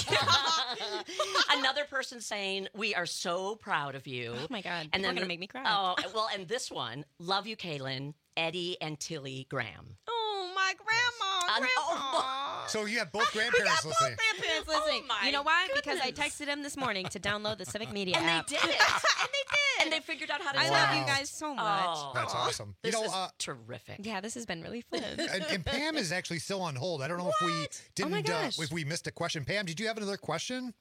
Another person saying, we are so proud of you. Oh my God. And You're then gonna make me cry. Oh, well, and this one, love you, Kaylin, Eddie and Tilly Graham. Oh, my grandma, Um, grandma. So you have both grandparents listening. Grandparents listening. my you know why? Because I goodness. texted them this morning to download the Civic Media And app. they did it. and they did. And they figured out how to I do love it. you guys so much. Oh, That's awesome. This you know, is uh, terrific. Yeah, this has been really fun. and, and Pam is actually still on hold. I don't know if we didn't, Oh my uh, gosh. if we missed a question. Pam, did you have another question?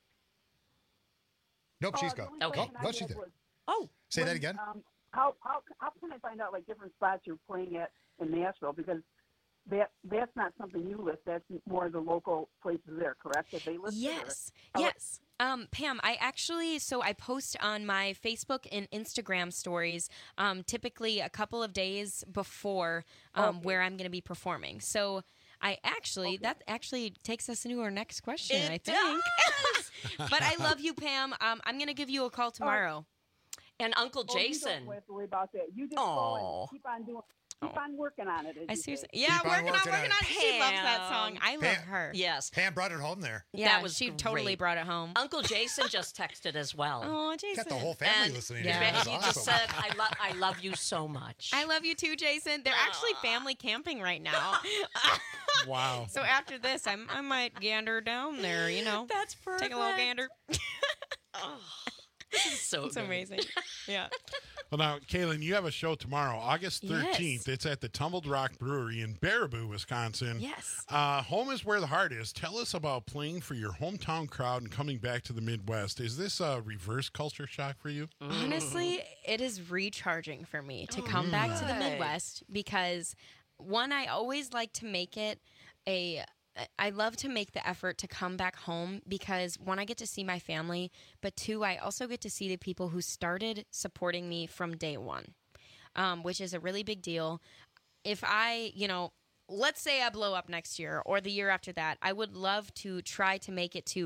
Nope, she's Uh, gone. the only Oh, question I no, she's had there. was, Oh, Say that when, again. Um, how, how how can I find out like different spots you're playing at in Nashville? Because that that's not something you list. That's more the local places there, correct? That they list. it, or- Yes. Oh, Yes. Um, Pam, I actually, so I post on my Facebook and Instagram stories, um, typically a couple of days before um, Okay. where I'm going to be performing. So I actually, that actually takes us into our next question, It I think. But I love you, Pam. Um, I'm going to give you a call tomorrow. and Uncle Oh, you Jason. don't have to worry about that. You just go Aw. and keep on doing. Keep on working on it. as I you seriously, say. yeah, Keep on working on working working on on it. it. She loves that Pam. song. I love Pam- her. Yes. Pam brought it home there. Yeah, That was she totally great. brought it home. Uncle Jason just texted as well. Oh, Jason. Got the whole family And listening. yeah. to you. That's he awesome. just said, I, lo- I love you so much. I love you too, Jason. They're actually family camping right now. Wow. So after this, I'm, I might gander down there, you know. That's perfect. Take a little gander. Oh, this is so It's good. amazing. Yeah. Well, now, Kaylin, you have a show tomorrow, August thirteenth. Yes. It's at the Tumbled Rock Brewery in Baraboo, Wisconsin. Yes. Uh, home is where the heart is. Tell us about playing for your hometown crowd and coming back to the Midwest. Is this a reverse culture shock for you? Honestly, it is recharging for me to come back to the Good. Midwest because, one, I always like to make it a. I love to make the effort to come back home because, one, I get to see my family, but two, I also get to see the people who started supporting me from day one, um, which is a really big deal. If I, you know, let's say I blow up next year or the year after that, I would love to try to make it to, you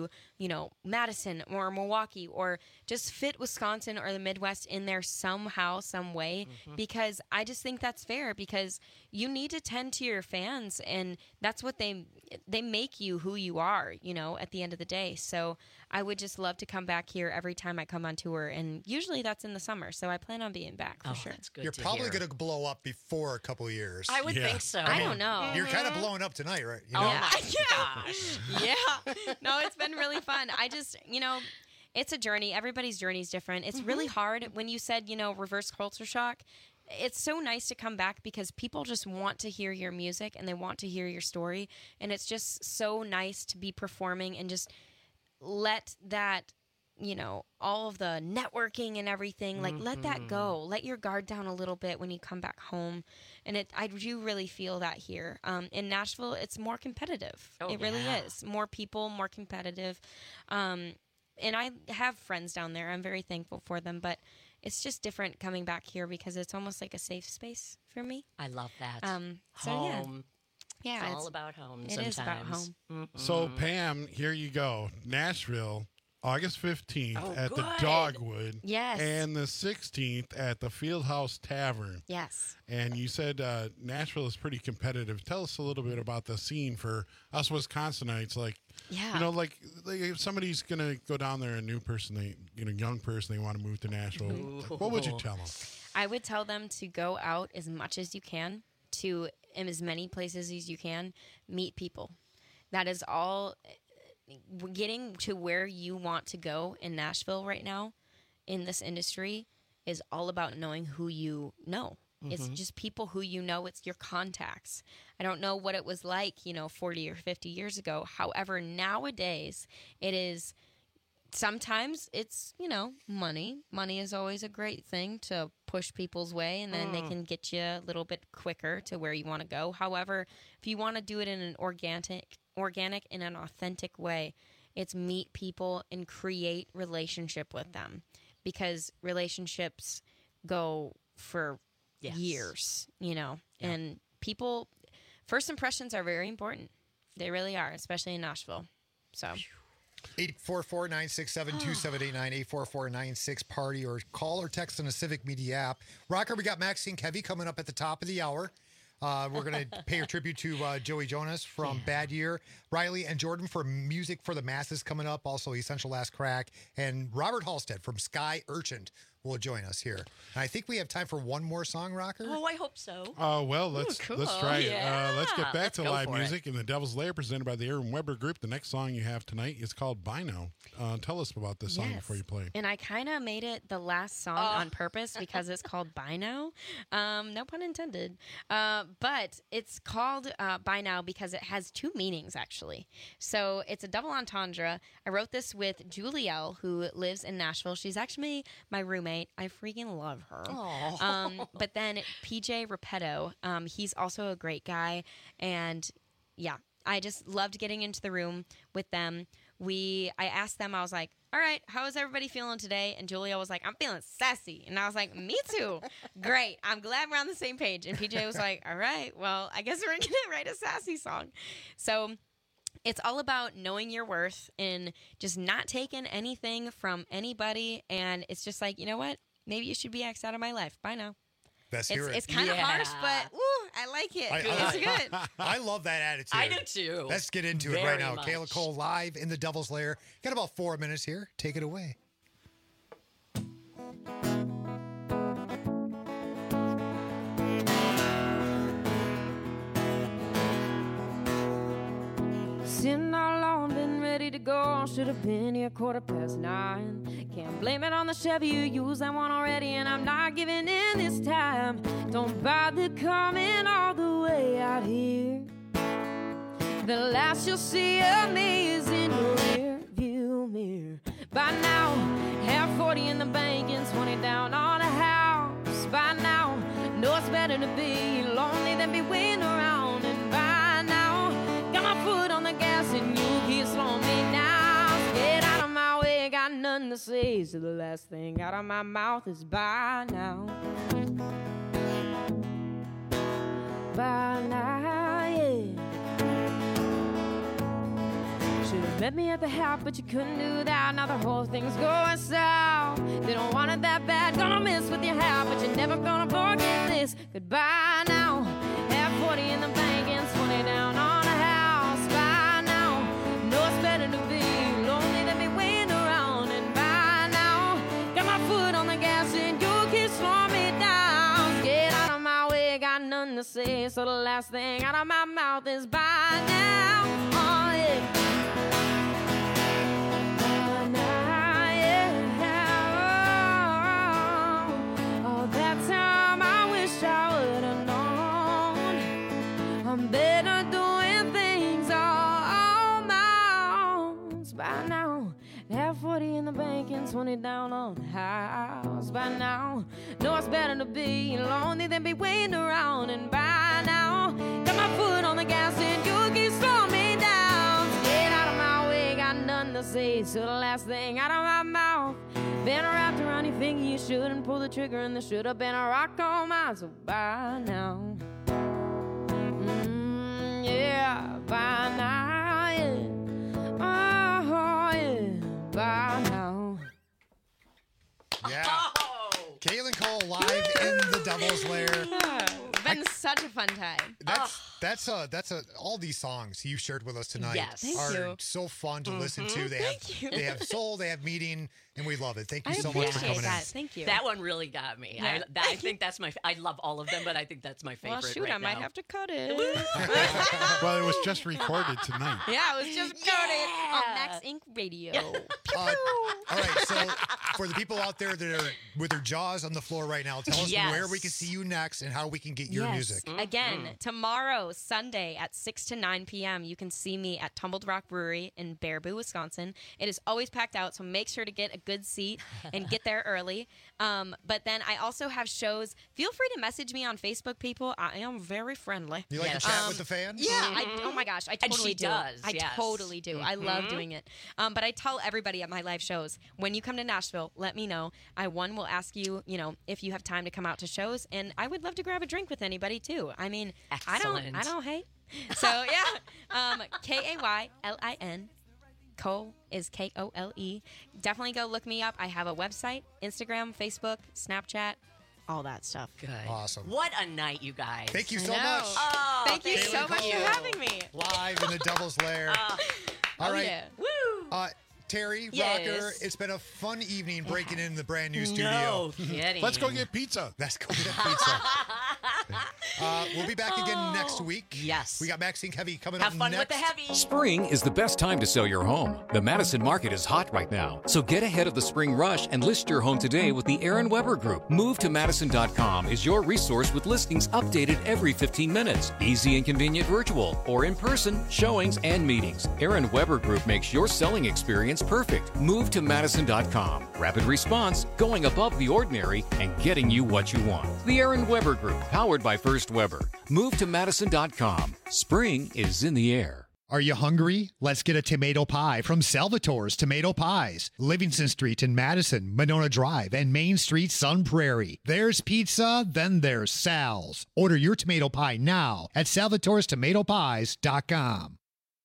you know, Madison or Milwaukee, or just fit Wisconsin or the Midwest in there somehow, some way, Mm-hmm. because I just think that's fair, because you need to tend to your fans, and that's what they they make you who you are, you know, at the end of the day. So I would just love to come back here every time I come on tour, and usually that's in the summer, so I plan on being back for Oh, sure. that's good You're to probably hear. going to blow up before a couple of years. I would think so. I don't know. You're kind of blowing up tonight, right? You Oh know? my gosh. Yeah. No, it's been really fun. I just, you know, it's a journey. Everybody's journey is different. It's really hard. When you said, you know, reverse culture shock, it's so nice to come back because people just want to hear your music and they want to hear your story. And it's just so nice to be performing and just let that, you know, all of the networking and everything, like let that go. Let your guard down a little bit when you come back home. And it, I do really feel that here. Um, in Nashville, it's more competitive. Oh, it really yeah. is. More people, more competitive. Um, and I have friends down there. I'm very thankful for them. But it's just different coming back here because it's almost like a safe space for me. I love that. Um, so home. yeah, yeah, It's it's all about home. It sometimes. is about home. Mm-mm. So, Pam, here you go. Nashville, August fifteenth Oh, at the good. Dogwood. Yes. And the sixteenth at the Fieldhouse Tavern. Yes. And you said uh, Nashville is pretty competitive. Tell us a little bit about the scene for us Wisconsinites. Like, Yeah. you know, like, like if somebody's going to go down there, a new person, they, you know, young person, they want to move to Nashville. What would you tell them? I would tell them to go out as much as you can, to in as many places as you can, meet people. That is all. Getting to where you want to go in Nashville right now, in this industry, is all about knowing who you know. It's Mhm. just people who you know. It's your contacts. I don't know what it was like, you know, forty or fifty years ago. However, nowadays it is. Sometimes it's, you know, money. Money is always a great thing to push people's way, and then they Mm. can get you a little bit quicker to where you want to go. However, if you want to do it in an organic, organic, in an authentic way, it's meet people and create relationship with them, because relationships go for Yes. years, you know, and people, first impressions are very important. They really are, especially in Nashville. So. eight four four, nine six seven, two seven eight nine, eight four four, nine six party, or call or text on the Civic Media app. Rocker, we got Maxine Kevy coming up at the top of the hour. Uh, we're going to pay a tribute to uh, Joey Jonas from Bad Year, Riley and Jordan for Music for the Masses coming up, also Essential Last Crack, and Robert Halstead from Sky Urchin will join us here. And I think we have time for one more song, Rocker. Oh, I hope so. Oh, well, let's cool. let's try it. Yeah. Uh, let's get back Let's to go live for it. music in the Devil's Lair, presented by the Aaron Weber Group. The next song you have tonight is called Bino. Uh, tell us about this song Yes. before you play. And I kind of made it the last song on purpose because it's called By Now. Um, no pun intended. Uh, but it's called uh, By Now because it has two meanings, actually. So it's a double entendre. I wrote this with Julielle, who lives in Nashville. She's actually my roommate. I freaking love her. Aw. Um, but then P J Repetto, um, he's also a great guy. And yeah, I just loved getting into the room with them. We, I asked them, I was like, all right, how is everybody feeling today? And Julia was like, I'm feeling sassy. And I was like, me too. Great. I'm glad we're on the same page. And P J was like, all right, well, I guess we're going to write a sassy song. So it's all about knowing your worth and just not taking anything from anybody. And it's just like, you know what? Maybe you should be X out of my life. Bye now. Let's It's, hear it. it's kind of Yeah. harsh, but woo, I like it. I- it's I- good. I love that attitude. I do too. Let's get into it Very right now. much. Kayla Cole live in the Devil's Lair. Got about four minutes here. Take it away. Sitting all alone, been ready to go. Should have been here quarter past nine. Can't blame it on the Chevy, you used that one already, and I'm not giving in this time. Don't bother coming all the way out here. The last you'll see of me is in your rear view mirror. By now, have forty in the bank and twenty down on a house. By now, know it's better to be lonely than be waiting around. And by now, got my foot on the gas and you keep slowing me down. Get out of my way, got nothing to say. So the last thing out of my mouth is bye now. Bye now, yeah. Should've met me at the house, but you couldn't do that. Now the whole thing's going south. They don't want it that bad. Gonna miss with your hat, but you're never gonna forget this. Goodbye now. Have forty in the bank and twenty down on a house. Bye now. Know it's better to be lonely than be waiting around. And bye now. Got my foot on the gas and you keep slowing me down. Get out of my way, got nothing to say. So the last thing out of my mouth is bye now. Oh, yeah. Bye now, yeah. Oh, that time I wish I would have known. I'm better doing things all my own. By now, have forty in the bank and twenty down on the house. By now, know it's better to be lonely than be waiting around. And by now, got my foot on the gas and you keep slowing me down. Get out of my way, got nothing to say. So the last thing out of my mouth, been wrapped around your finger, you shouldn't pull the trigger, and there should have been a rock on mine. So by now, mm, yeah, by now, yeah. Oh, yeah, by now. Yeah. Kaylin Cole live in the Devil's Lair. It's been such a fun time. That's that's a that's a all these songs you shared with us tonight Yes. Thank are you. so fun to Mhm. listen to. They have Thank you. they have soul, they have meaning, and we love it. Thank you I so much for appreciate coming that. in. Thank you. That one really got me. I, Yeah. that, I think that's my. I love all of them, but I think that's my favorite. Well, shoot, right I might now. have to cut it. Well, it was just recorded tonight. Yeah, it was just coded on Max Incorporated. Radio. Uh, all right, so for the people out there that are with their jaws on the floor right now, tell us Yes. where we can see you next and how we can get your Yes. music. Again, tomorrow, Sunday at six to nine p.m., you can see me at Tumbled Rock Brewery in Baraboo, Wisconsin. It is always packed out, so make sure to get a good seat and get there early. Um, but then I also have shows. Feel free to message me on Facebook, people. I am very friendly. You like to chat with the fans? Yeah. I, oh, my gosh. I And totally she do. does, I yes. totally do. I love Mhm. doing it. Um, but I tell everybody at my live shows, when you come to Nashville, let me know. I, one, will ask you, you know, if you have time to come out to shows, and I would love to grab a drink with anybody, too. I mean, I don't, I Excellent. don't hate. So, yeah. Um, K A Y L I N. Cole is K O L E. Definitely go look me up. I have a website, Instagram, Facebook, Snapchat, all that stuff. Good. Awesome. What a night, you guys. Thank you I so know. much. Oh, Thank you Kaylin so much Cole. for having me. Live in the Devil's Lair. All Oh, right. yeah. Woo! Uh, Terry, Yes. Rocker, it's been a fun evening breaking in the brand new studio. No kidding. Let's go get pizza. Let's go get pizza. uh, we'll be back again next week. Yes. We got Maxine Heavy coming Have up fun next. with the heavy. Spring is the best time to sell your home. The Madison market is hot right now, so get ahead of the spring rush and list your home today with the Aaron Weber Group. Move to Madison dot com is your resource with listings updated every fifteen minutes. Easy and convenient virtual or in person showings and meetings. Aaron Weber Group makes your selling experience perfect. Move to Madison dot com. Rapid response, going above the ordinary, and getting you what you want. The Aaron Weber Group, powered by First Weber. Move to Madison dot com. Spring is in the air. Are you hungry? Let's get a tomato pie from Salvatore's Tomato Pies. Livingston Street in Madison, Monona Drive, and Main Street, Sun Prairie. There's pizza, then there's Sal's. Order your tomato pie now at salvatores tomato pies dot com.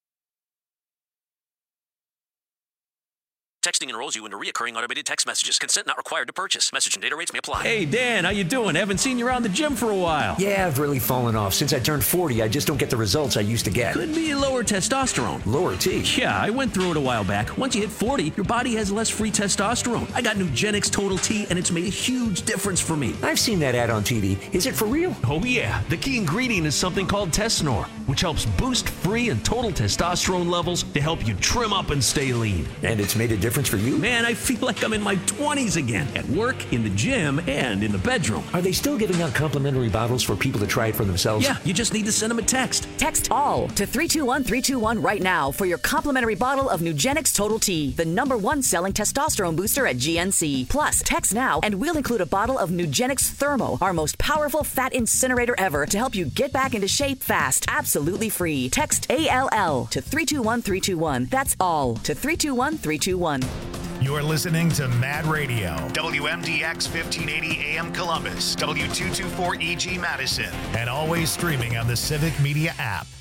Texting enrolls you into recurring automated text messages. Consent not required to purchase. Message and data rates may apply. Hey, Dan, how you doing? Haven't seen you around the gym for a while. Yeah, I've really fallen off. Since I turned forty, I just don't get the results I used to get. Could be lower testosterone. Lower T? Yeah, I went through it a while back. Once you hit forty, your body has less free testosterone. I got Nugenix Total T, and it's made a huge difference for me. I've seen that ad on T V. Is it for real? Oh, yeah. The key ingredient is something called Tesnor, which helps boost free and total testosterone levels to help you trim up and stay lean. And it's made a difference for you? Man, I feel like I'm in my twenties again, at work, in the gym, and in the bedroom. Are they still giving out complimentary bottles for people to try it for themselves? Yeah, you just need to send them a text. Text ALL to three two one three two one right now for your complimentary bottle of Nugenix Total T, the number one selling testosterone booster at G N C. Plus, text now and we'll include a bottle of Nugenix Thermo, our most powerful fat incinerator ever, to help you get back into shape fast. Absolutely free. Text A L L to three two one three two one. That's ALL to three two one three two one. You're listening to Mad Radio, W M D X fifteen eighty A M Columbus, W two twenty-four E G Madison, and always streaming on the Civic Media app.